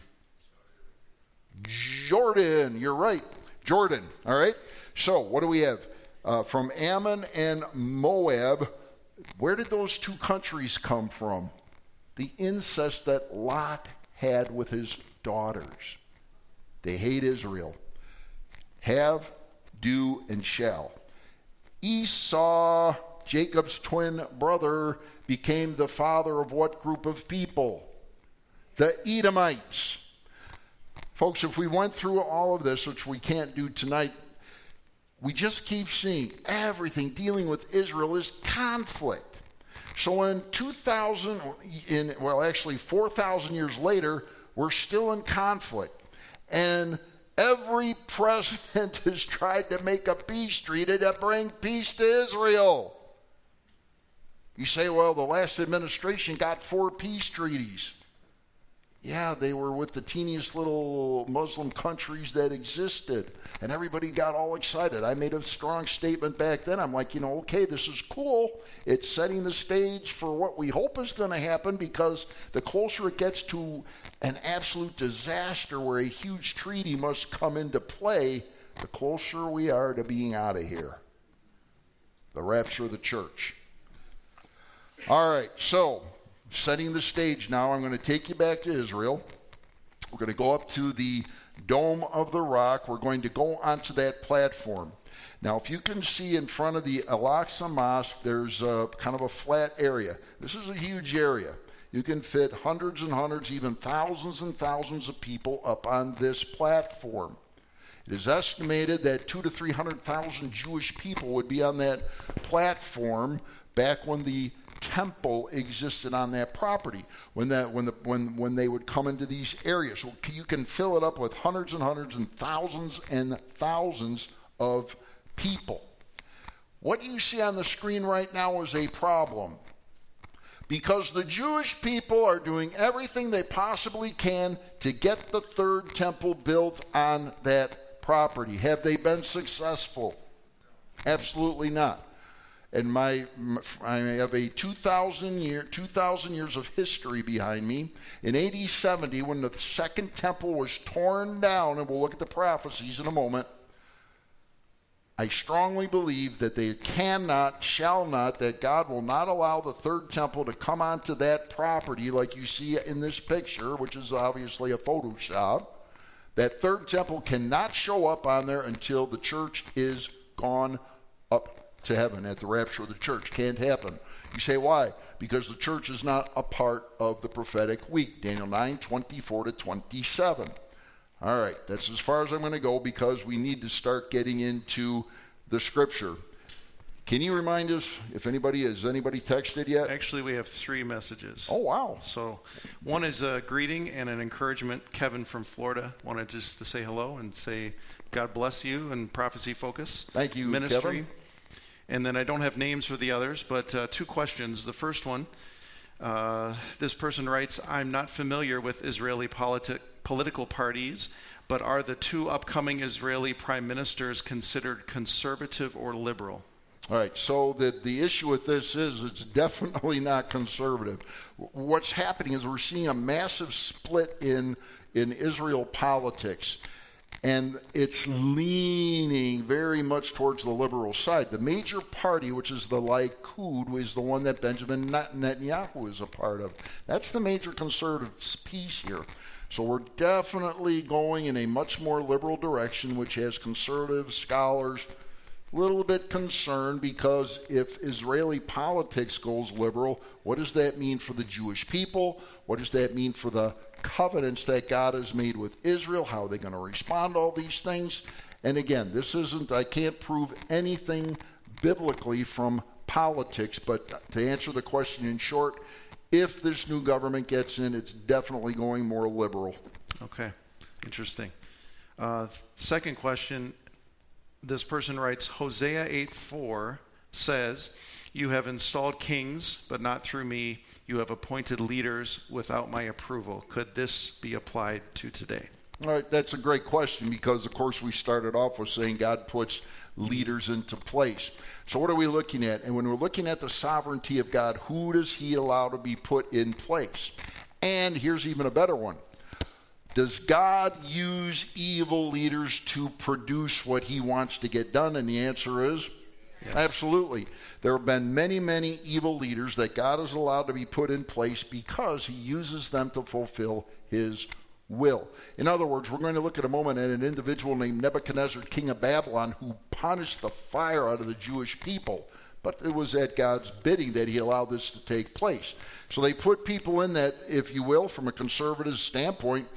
Jordan. You're right. Jordan. All right. So what do we have? From Ammon and Moab, where did those two countries come from? The incest that Lot had with his daughters. They hate Israel. Have, do, and shall. Esau, Jacob's twin brother, became the father of what group of people? The Edomites. Folks, if we went through all of this, which we can't do tonight, we just keep seeing everything dealing with Israel is conflict. So in 4,000 years later, we're still in conflict. And every president has tried to make a peace treaty to bring peace to Israel. You say, well, the last administration got 4 peace treaties. Yeah, they were with the teeniest little Muslim countries that existed. And everybody got all excited. I made a strong statement back then. I'm like, okay, this is cool. It's setting the stage for what we hope is going to happen, because the closer it gets to an absolute disaster where a huge treaty must come into play, the closer we are to being out of here. The rapture of the church. All right, so setting the stage now, I'm going to take you back to Israel. We're going to go up to the Dome of the Rock. We're going to go onto that platform. Now, if you can see in front of the Al-Aqsa Mosque, there's kind of a flat area. This is a huge area. You can fit hundreds and hundreds, even thousands and thousands of people up on this platform. It is estimated that 200,000 to 300,000 Jewish people would be on that platform back when the temple existed on that property, when they would come into these areas. So you can fill it up with hundreds and hundreds and thousands of people. What you see on the screen right now is a problem, because the Jewish people are doing everything they possibly can to get the third temple built on that property. Have they been successful? Absolutely not. And I have a 2,000 years of history behind me. In AD 70, when the second temple was torn down, and we'll look at the prophecies in a moment, I strongly believe that they that God will not allow the third temple to come onto that property like you see in this picture, which is obviously a Photoshop. That third temple cannot show up on there until the church is gone up to heaven at the rapture of the church. Can't happen. You say, why? Because the church is not a part of the prophetic week. Daniel 9:24-27. All right, that's as far as I'm going to go, because we need to start getting into the scripture. Can you remind us if anybody texted yet? Actually, we have 3 messages. Oh, wow. So one is a greeting and an encouragement. Kevin from Florida wanted just to say hello and say God bless you and Prophecy Focus. Thank you, Ministry. Kevin. And then I don't have names for the others, but 2 questions. The first one, this person writes, I'm not familiar with Israeli political parties, but are the 2 upcoming Israeli prime ministers considered conservative or liberal? All right, so the issue with this is it's definitely not conservative. What's happening is we're seeing a massive split in Israel politics, and it's leaning very much towards the liberal side. The major party, which is the Likud, is the one that Benjamin Netanyahu is a part of. That's the major conservative piece here. So we're definitely going in a much more liberal direction, which has conservative scholars a little bit concerned, because if Israeli politics goes liberal, what does that mean for the Jewish people? What does that mean for the covenants that God has made with Israel? How are they going to respond to all these things? And again, I can't prove anything biblically from politics, but to answer the question in short, if this new government gets in, it's definitely going more liberal. Okay, interesting. Second question, this person writes, Hosea 8:4 says, you have installed kings, but not through me. You have appointed leaders without my approval. Could this be applied to today? All right, that's a great question, because, of course, we started off with saying God puts leaders into place. So what are we looking at? And when we're looking at the sovereignty of God, who does he allow to be put in place? And here's even a better one. Does God use evil leaders to produce what he wants to get done? And the answer is yes. Absolutely. There have been many, many evil leaders that God has allowed to be put in place because he uses them to fulfill his will. In other words, we're going to look at a moment at an individual named Nebuchadnezzar, king of Babylon, who punished the fire out of the Jewish people. But it was at God's bidding that he allowed this to take place. So they put people in that, if you will, from a conservative standpoint,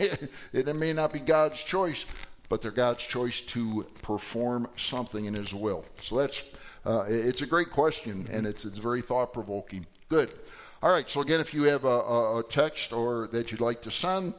it may not be God's choice, but they're God's choice to perform something in his will. So that's it's a great question, and it's very thought-provoking. Good. All right, so again, if you have a text or that you'd like to send,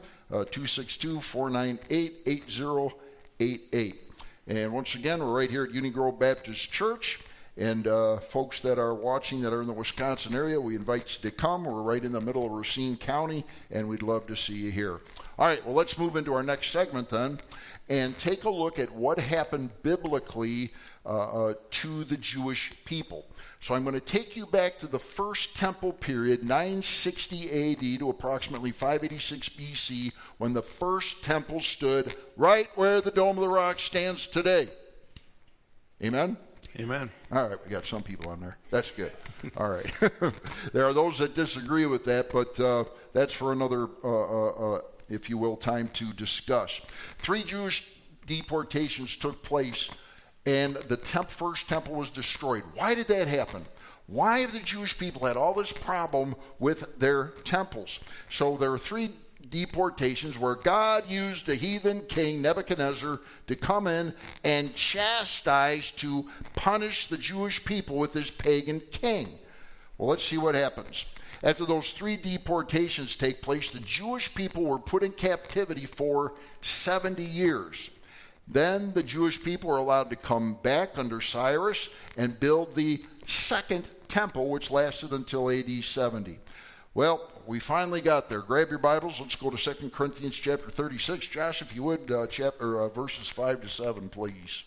262-498-8088. And once again, we're right here at Union Grove Baptist Church. And folks that are watching that are in the Wisconsin area, we invite you to come. We're right in the middle of Racine County, and we'd love to see you here. All right, well, let's move into our next segment then and take a look at what happened biblically to the Jewish people. So I'm going to take you back to the first temple period, 960 AD to approximately 586 BC, when the first temple stood right where the Dome of the Rock stands today. Amen? Amen. All right, we got some people on there. That's good. All right. There are those that disagree with that, but that's for another if you will, time to discuss. 3 Jewish deportations took place, and the first temple was destroyed. Why did that happen? Why have the Jewish people had all this problem with their temples? So there are 3 deportations where God used the heathen king Nebuchadnezzar to come in and chastise, to punish the Jewish people with his pagan king. Well, let's see what happens. After those 3 deportations take place, the Jewish people were put in captivity for 70 years. Then the Jewish people were allowed to come back under Cyrus and build the second temple, which lasted until AD 70. Well, we finally got there. Grab your Bibles. Let's go to 2 Corinthians chapter 36. Josh, if you would, verses 5 to 7, please.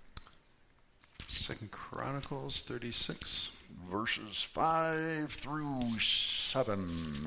2 Chronicles 36. Verses 5 through 7.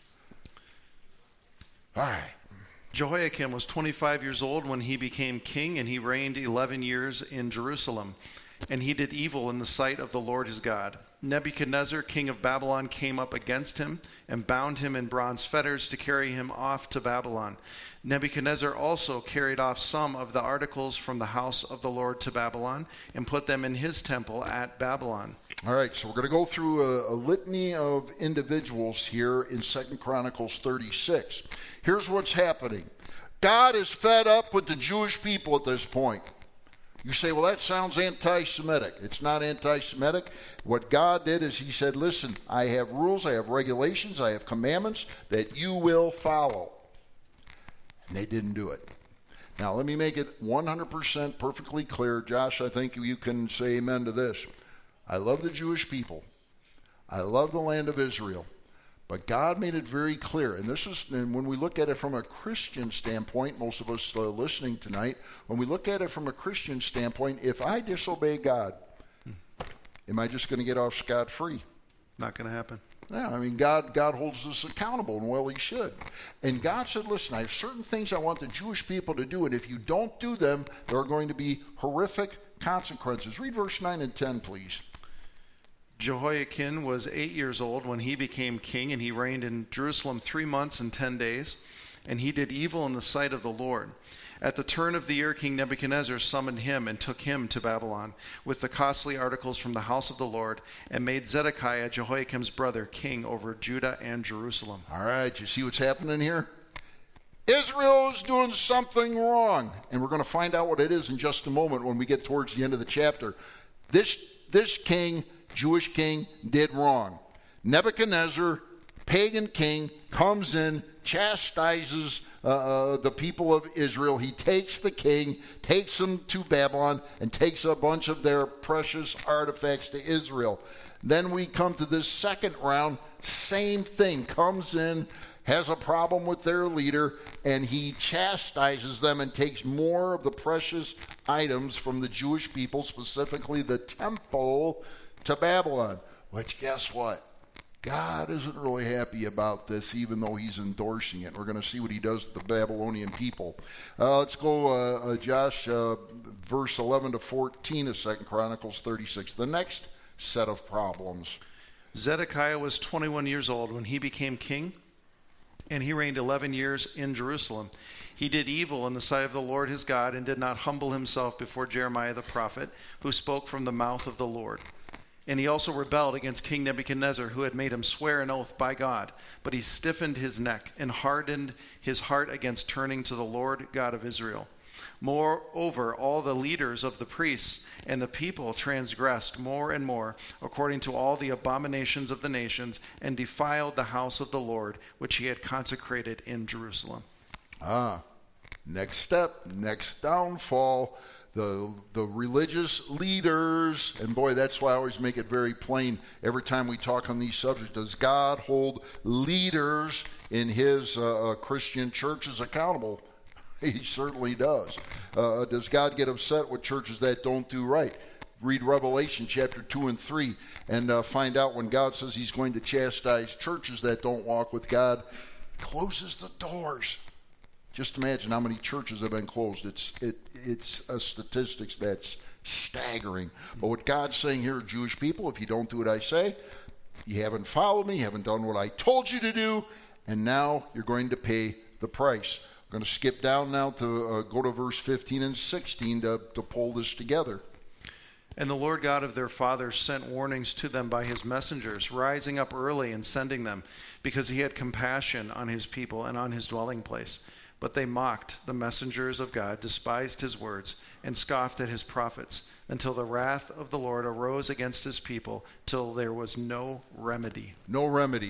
All right. Jehoiakim was 25 years old when he became king, and he reigned 11 years in Jerusalem. And he did evil in the sight of the Lord his God. Nebuchadnezzar, king of Babylon, came up against him and bound him in bronze fetters to carry him off to Babylon. Nebuchadnezzar also carried off some of the articles from the house of the Lord to Babylon and put them in his temple at Babylon. All right, so we're going to go through a litany of individuals here in 2 Chronicles 36. Here's what's happening. God is fed up with the Jewish people at this point. You say, well, that sounds anti-Semitic. It's not anti-Semitic. What God did is he said, listen, I have rules, I have regulations, I have commandments that you will follow. And they didn't do it. Now, let me make it 100% perfectly clear. Josh, I think you can say amen to this. I love the Jewish people. I love the land of Israel. But God made it very clear, and when we look at it from a Christian standpoint, most of us listening tonight, when we look at it from a Christian standpoint, if I disobey God, am I just going to get off scot-free? Not going to happen. Yeah, I mean, God holds us accountable, and well, he should. And God said, listen, I have certain things I want the Jewish people to do, and if you don't do them, there are going to be horrific consequences. Read verse 9 and 10, please. Jehoiakim was 8 years old when he became king, and he reigned in Jerusalem 3 months and 10 days. And he did evil in the sight of the Lord. At the turn of the year, King Nebuchadnezzar summoned him and took him to Babylon with the costly articles from the house of the Lord, and made Zedekiah, Jehoiakim's brother, king over Judah and Jerusalem. All right, you see what's happening here? Israel is doing something wrong. And we're going to find out what it is in just a moment when we get towards the end of the chapter. This king, Jewish king, did wrong. Nebuchadnezzar, pagan king, comes in, chastises the people of Israel. He takes the king, takes them to Babylon, and takes a bunch of their precious artifacts to Israel. Then we come to this second round, same thing, comes in, has a problem with their leader, and he chastises them and takes more of the precious items from the Jewish people, specifically the temple, to Babylon. Which, guess what? God isn't really happy about this, even though he's endorsing it. We're going to see what he does to the Babylonian people. Let's go, Josh, verse 11 to 14 of 2 Chronicles 36. The next set of problems. Zedekiah was 21 years old when he became king, and he reigned 11 years in Jerusalem. He did evil in the sight of the Lord his God, and did not humble himself before Jeremiah the prophet, who spoke from the mouth of the Lord. And he also rebelled against King Nebuchadnezzar, who had made him swear an oath by God. But he stiffened his neck and hardened his heart against turning to the Lord God of Israel. Moreover, all the leaders of the priests and the people transgressed more and more, according to all the abominations of the nations, and defiled the house of the Lord, which he had consecrated in Jerusalem. Next step, next downfall. The religious leaders, and boy, that's why I always make it very plain every time we talk on these subjects. Does God hold leaders in his Christian churches accountable? He certainly does. Does God get upset with churches that don't do right? Read Revelation chapter 2 and 3 and find out when God says he's going to chastise churches that don't walk with God, closes the doors. Just imagine how many churches have been closed. It's a statistics that's staggering. But what God's saying here, Jewish people, if you don't do what I say, you haven't followed me, you haven't done what I told you to do, and now you're going to pay the price. I'm going to skip down now to go to verse 15 and 16 to pull this together. And the Lord God of their fathers sent warnings to them by his messengers, rising up early and sending them, because he had compassion on his people and on his dwelling place. But they mocked the messengers of God, despised his words, and scoffed at his prophets, until the wrath of the Lord arose against his people, till there was no remedy. No remedy.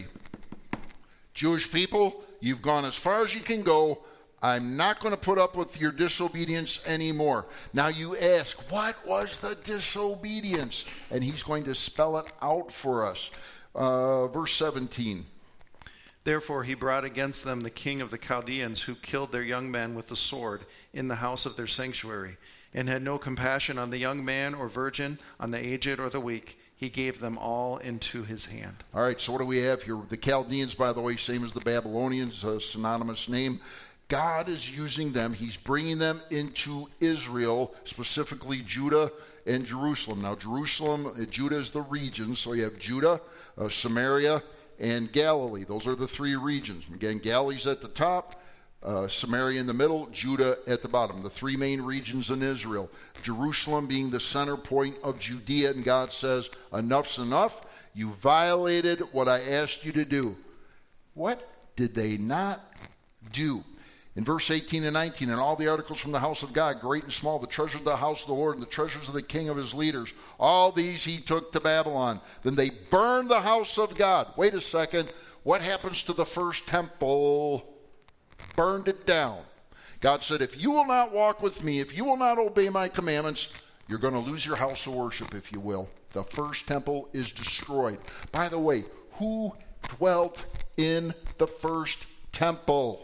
Jewish people, you've gone as far as you can go. I'm not going to put up with your disobedience anymore. Now you ask, what was the disobedience? And he's going to spell it out for us. Verse 17. Therefore he brought against them the king of the Chaldeans, who killed their young men with the sword in the house of their sanctuary, and had no compassion on the young man or virgin, on the aged or the weak. He gave them all into his hand. All right, so what do we have here? The Chaldeans, by the way, same as the Babylonians, a synonymous name. God is using them. He's bringing them into Israel, specifically Judah and Jerusalem. Now, Judah is the region, so you have Judah, Samaria, and Galilee. Those are the three regions. Again, Galilee's at the top, Samaria in the middle, Judah at the bottom. The three main regions in Israel. Jerusalem being the center point of Judea, and God says, enough's enough. You violated what I asked you to do. What did they not do? In verse 18 and 19, and all the articles from the house of God, great and small, the treasure of the house of the Lord, and the treasures of the king of his leaders, all these he took to Babylon. Then they burned the house of God. Wait a second. What happens to the first temple? Burned it down. God said, if you will not walk with me, if you will not obey my commandments, you're going to lose your house of worship, if you will. The first temple is destroyed. By the way, who dwelt in the first temple?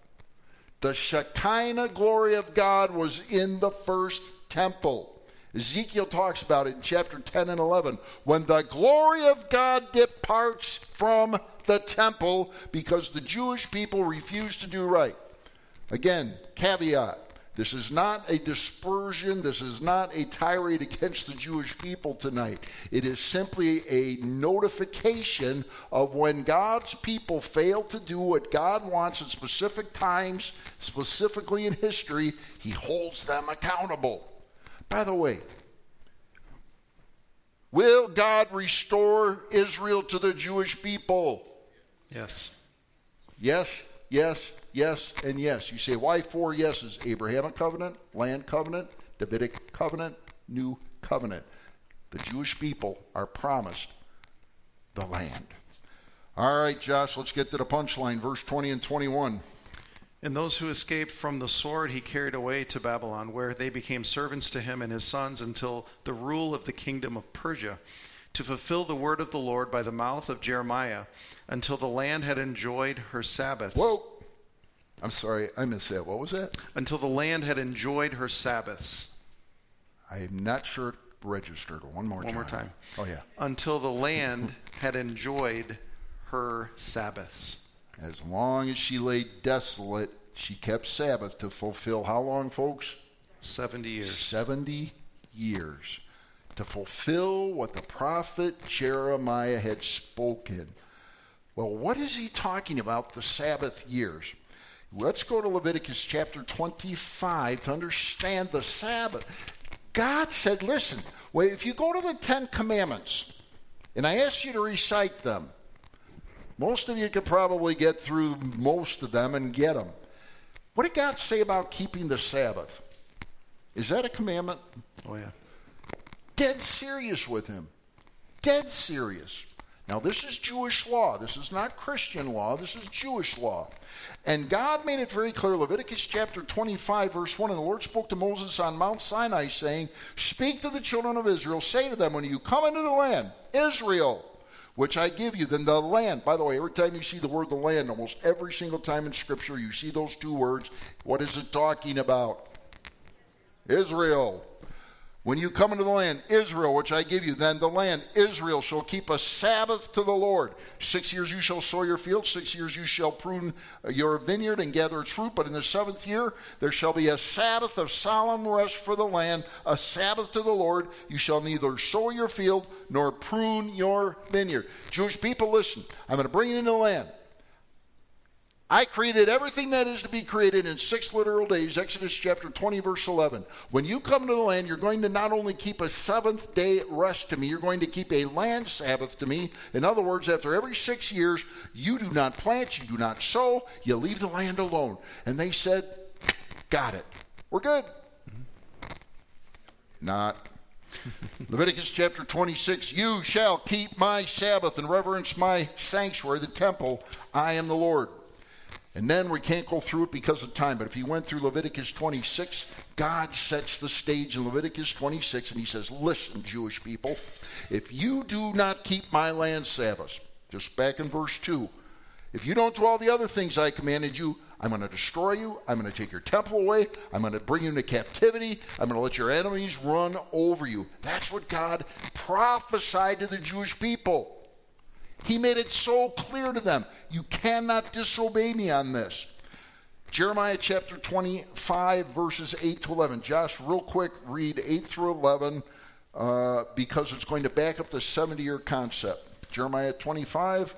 The Shekinah glory of God was in the first temple. Ezekiel talks about it in chapter 10 and 11. When the glory of God departs from the temple because the Jewish people refuse to do right. Again, caveat. This is not a dispersion. This is not a tirade against the Jewish people tonight. It is simply a notification of when God's people fail to do what God wants at specific times, specifically in history, he holds them accountable. By the way, will God restore Israel to the Jewish people? Yes. Yes, yes, yes, and yes. You say, why 4 yeses? Abrahamic covenant, land covenant, Davidic covenant, new covenant. The Jewish people are promised the land. All right, Josh, let's get to the punchline. Verse 20 and 21. And those who escaped from the sword he carried away to Babylon, where they became servants to him and his sons until the rule of the kingdom of Persia, to fulfill the word of the Lord by the mouth of Jeremiah, until the land had enjoyed her Sabbaths. Whoa! I'm sorry, I missed that. What was that? Until the land had enjoyed her Sabbaths. I'm not sure it registered. One more time. Oh, yeah. Until the land had enjoyed her Sabbaths. As long as she lay desolate, she kept Sabbath to fulfill how long, folks? 70 years. 70 years. To fulfill what the prophet Jeremiah had spoken. Well, what is he talking about, the Sabbath years? Let's go to Leviticus chapter 25 to understand the Sabbath. God said, listen, well, if you go to the 10 Commandments, and I ask you to recite them, most of you could probably get through most of them and get them. What did God say about keeping the Sabbath? Is that a commandment? Oh, yeah. Dead serious with him. Dead serious. Now, this is Jewish law. This is not Christian law. This is Jewish law. And God made it very clear. Leviticus chapter 25, verse 1, and the Lord spoke to Moses on Mount Sinai, saying, speak to the children of Israel, say to them, when you come into the land, Israel, which I give you, then the land. By the way, every time you see the word the land, almost every single time in Scripture, you see those two words. What is it talking about? Israel. When you come into the land, Israel, which I give you, then the land, Israel, shall keep a Sabbath to the Lord. 6 years you shall sow your field, 6 years you shall prune your vineyard and gather its fruit. But in the 7th year there shall be a Sabbath of solemn rest for the land, a Sabbath to the Lord. You shall neither sow your field nor prune your vineyard. Jewish people, listen, I'm going to bring you into the land. I created everything that is to be created in 6 literal days, Exodus chapter 20, verse 11. When you come to the land, you're going to not only keep a 7th-day rest to me, you're going to keep a land Sabbath to me. In other words, after every 6 years, you do not plant, you do not sow, you leave the land alone. And they said, got it. We're good. Not. Leviticus chapter 26, you shall keep my Sabbath and reverence my sanctuary, the temple. I am the Lord. And then we can't go through it because of time, but if you went through Leviticus 26, God sets the stage in Leviticus 26, and he says, listen, Jewish people, if you do not keep my land Sabbaths, just back in verse 2, if you don't do all the other things I commanded you, I'm going to destroy you, I'm going to take your temple away, I'm going to bring you into captivity, I'm going to let your enemies run over you. That's what God prophesied to the Jewish people. He made it so clear to them, you cannot disobey me on this. Jeremiah chapter 25, verses 8 to 11. Josh, real quick, read 8 through 11 because it's going to back up the 70-year concept. Jeremiah 25,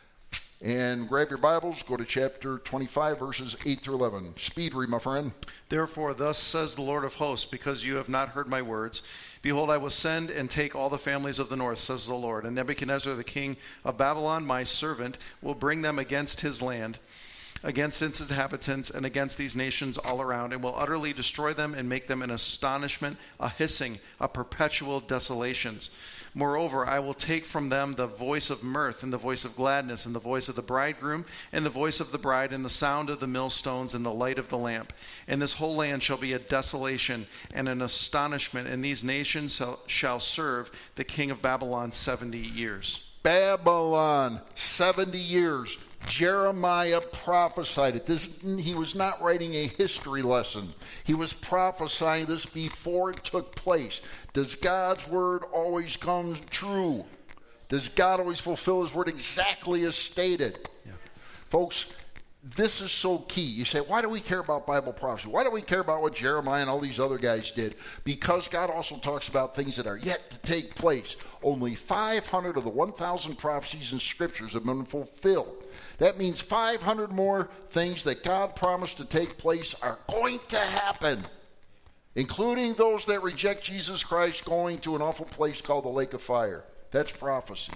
and grab your Bibles, go to chapter 25, verses 8 through 11. Speed read, my friend. Therefore, thus says the Lord of hosts, because you have not heard my words, behold, I will send and take all the families of the north, says the Lord. And Nebuchadnezzar, the king of Babylon, my servant, will bring them against his land, against its inhabitants, and against these nations all around, and will utterly destroy them and make them an astonishment, a hissing, a perpetual desolations. Moreover, I will take from them the voice of mirth and the voice of gladness and the voice of the bridegroom and the voice of the bride and the sound of the millstones and the light of the lamp. And this whole land shall be a desolation and an astonishment, and these nations shall serve the king of Babylon 70 years. Babylon, 70 years. Jeremiah prophesied it. He was not writing a history lesson. He was prophesying this before it took place. Does God's word always come true? Does God always fulfill his word exactly as stated? Yeah. Folks, this is so key. You say, why do we care about Bible prophecy? Why do we care about what Jeremiah and all these other guys did? Because God also talks about things that are yet to take place. Only 500 of the 1,000 prophecies in scriptures have been fulfilled. That means 500 more things that God promised to take place are going to happen, including those that reject Jesus Christ going to an awful place called the lake of fire. That's prophecy.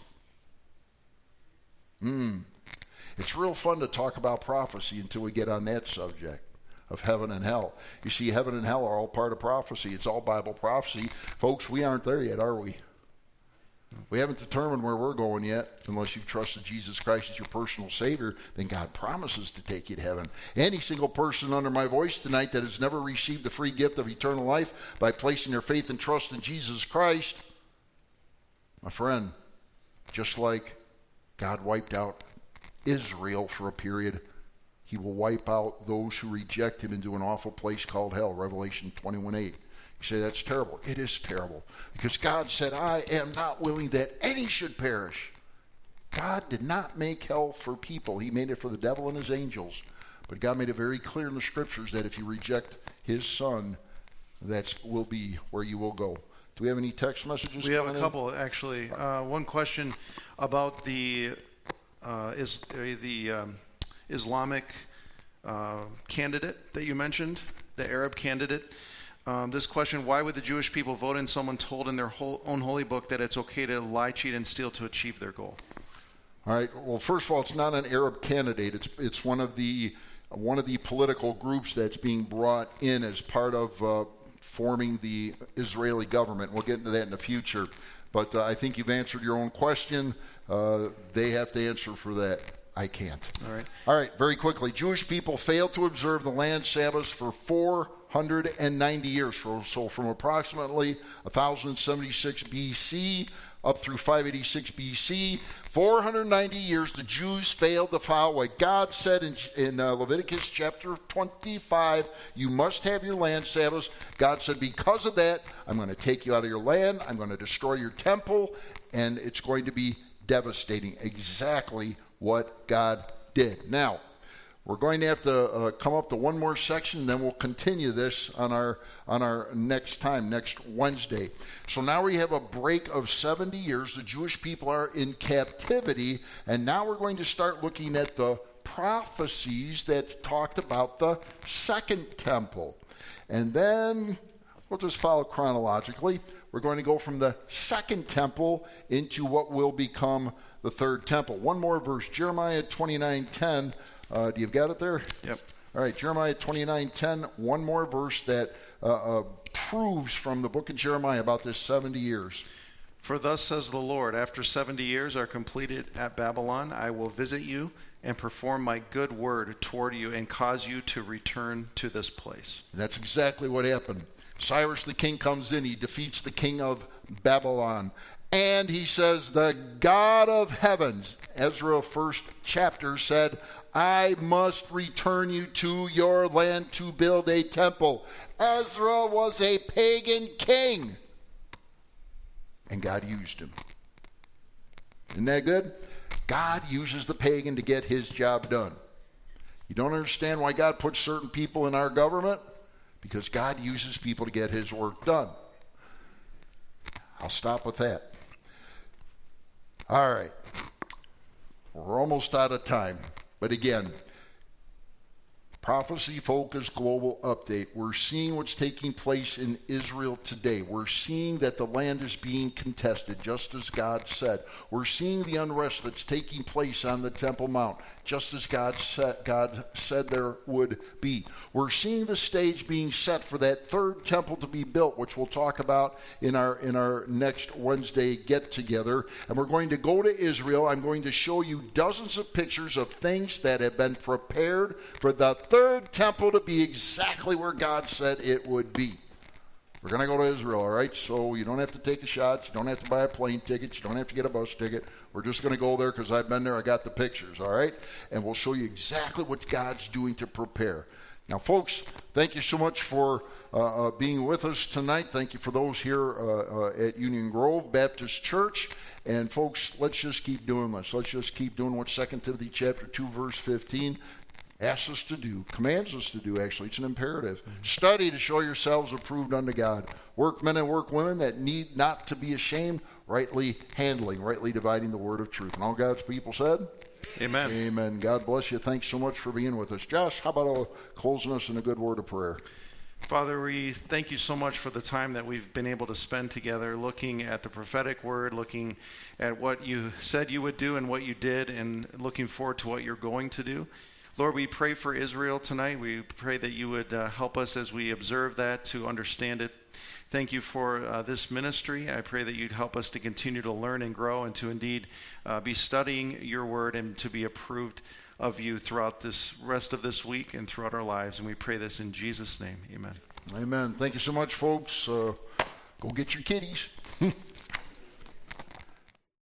It's real fun to talk about prophecy until we get on that subject of heaven and hell. You see, heaven and hell are all part of prophecy. It's all Bible prophecy. Folks, we aren't there yet, are we? We haven't determined where we're going yet. Unless you've trusted Jesus Christ as your personal Savior, then God promises to take you to heaven. Any single person under my voice tonight that has never received the free gift of eternal life by placing their faith and trust in Jesus Christ, my friend, just like God wiped out Israel for a period, he will wipe out those who reject him into an awful place called hell, Revelation 21:8. You say, that's terrible. It is terrible. Because God said, I am not willing that any should perish. God did not make hell for people. He made it for the devil and his angels. But God made it very clear in the scriptures that if you reject his son, that will be where you will go. Do we have any text messages? We have a couple, actually. One question about the Islamic candidate that you mentioned, the Arab candidate. This question, why would the Jewish people vote in someone told in their own holy book that it's okay to lie, cheat, and steal to achieve their goal? All right. Well, first of all, it's not an Arab candidate. It's one of the political groups that's being brought in as part of forming the Israeli government. We'll get into that in the future. But I think you've answered your own question. They have to answer for that. I can't. All right. Very quickly. Jewish people failed to observe the land Sabbaths for 490 years. So from approximately 1076 BC up through 586 BC, 490 years the Jews failed to follow what God said in Leviticus chapter 25. You must have your land Sabbaths. God said, because of that, I'm going to take you out of your land. I'm going to destroy your temple, and it's going to be devastating. Exactly what God did. Now, we're going to have to come up to one more section, then we'll continue this on our next Wednesday. So now we have a break of 70 years. The Jewish people are in captivity, and now we're going to start looking at the prophecies that talked about the second temple. And then we'll just follow chronologically. We're going to go from the second temple into what will become the third temple. One more verse, Jeremiah 29:10. Do you got it there? Yep. All right, Jeremiah 29:10. One more verse that proves from the book of Jeremiah about this 70 years. For thus says the Lord, after 70 years are completed at Babylon, I will visit you and perform my good word toward you and cause you to return to this place. And that's exactly what happened. Cyrus the king comes in. He defeats the king of Babylon. And he says, the God of heavens, Ezra 1st chapter said, I must return you to your land to build a temple. Ezra was a pagan king. And God used him. Isn't that good? God uses the pagan to get his job done. You don't understand why God puts certain people in our government? Because God uses people to get his work done. I'll stop with that. All right. We're almost out of time. But again, Prophecy Focus Global Update. We're seeing what's taking place in Israel today. We're seeing that the land is being contested, just as God said. We're seeing the unrest that's taking place on the Temple Mount, just as God said there would be. We're seeing the stage being set for that third temple to be built, which we'll talk about in our next Wednesday get-together. And we're going to go to Israel. I'm going to show you dozens of pictures of things that have been prepared for the third temple to be exactly where God said it would be. We're going to go to Israel, all right? So you don't have to take a shot. You don't have to buy a plane ticket. You don't have to get a bus ticket. We're just going to go there because I've been there. I got the pictures, all right? And we'll show you exactly what God's doing to prepare. Now, folks, thank you so much for being with us tonight. Thank you for those here at Union Grove Baptist Church. And, folks, let's just keep doing this. Let's just keep doing what 2 Timothy chapter 2, verse 15 asks us to do, commands us to do, actually. It's an imperative. Study to show yourselves approved unto God. Workmen and workwomen that need not to be ashamed, rightly handling, rightly dividing the word of truth. And all God's people said? Amen. Amen. God bless you. Thanks so much for being with us. Josh, how about closing us in a good word of prayer? Father, we thank you so much for the time that we've been able to spend together looking at the prophetic word, looking at what you said you would do and what you did, and looking forward to what you're going to do. Lord, we pray for Israel tonight. We pray that you would help us as we observe that to understand it. Thank you for this ministry. I pray that you'd help us to continue to learn and grow and to indeed be studying your word and to be approved of you throughout this rest of this week and throughout our lives. And we pray this in Jesus' name. Amen. Amen. Thank you so much, folks. Go get your kitties.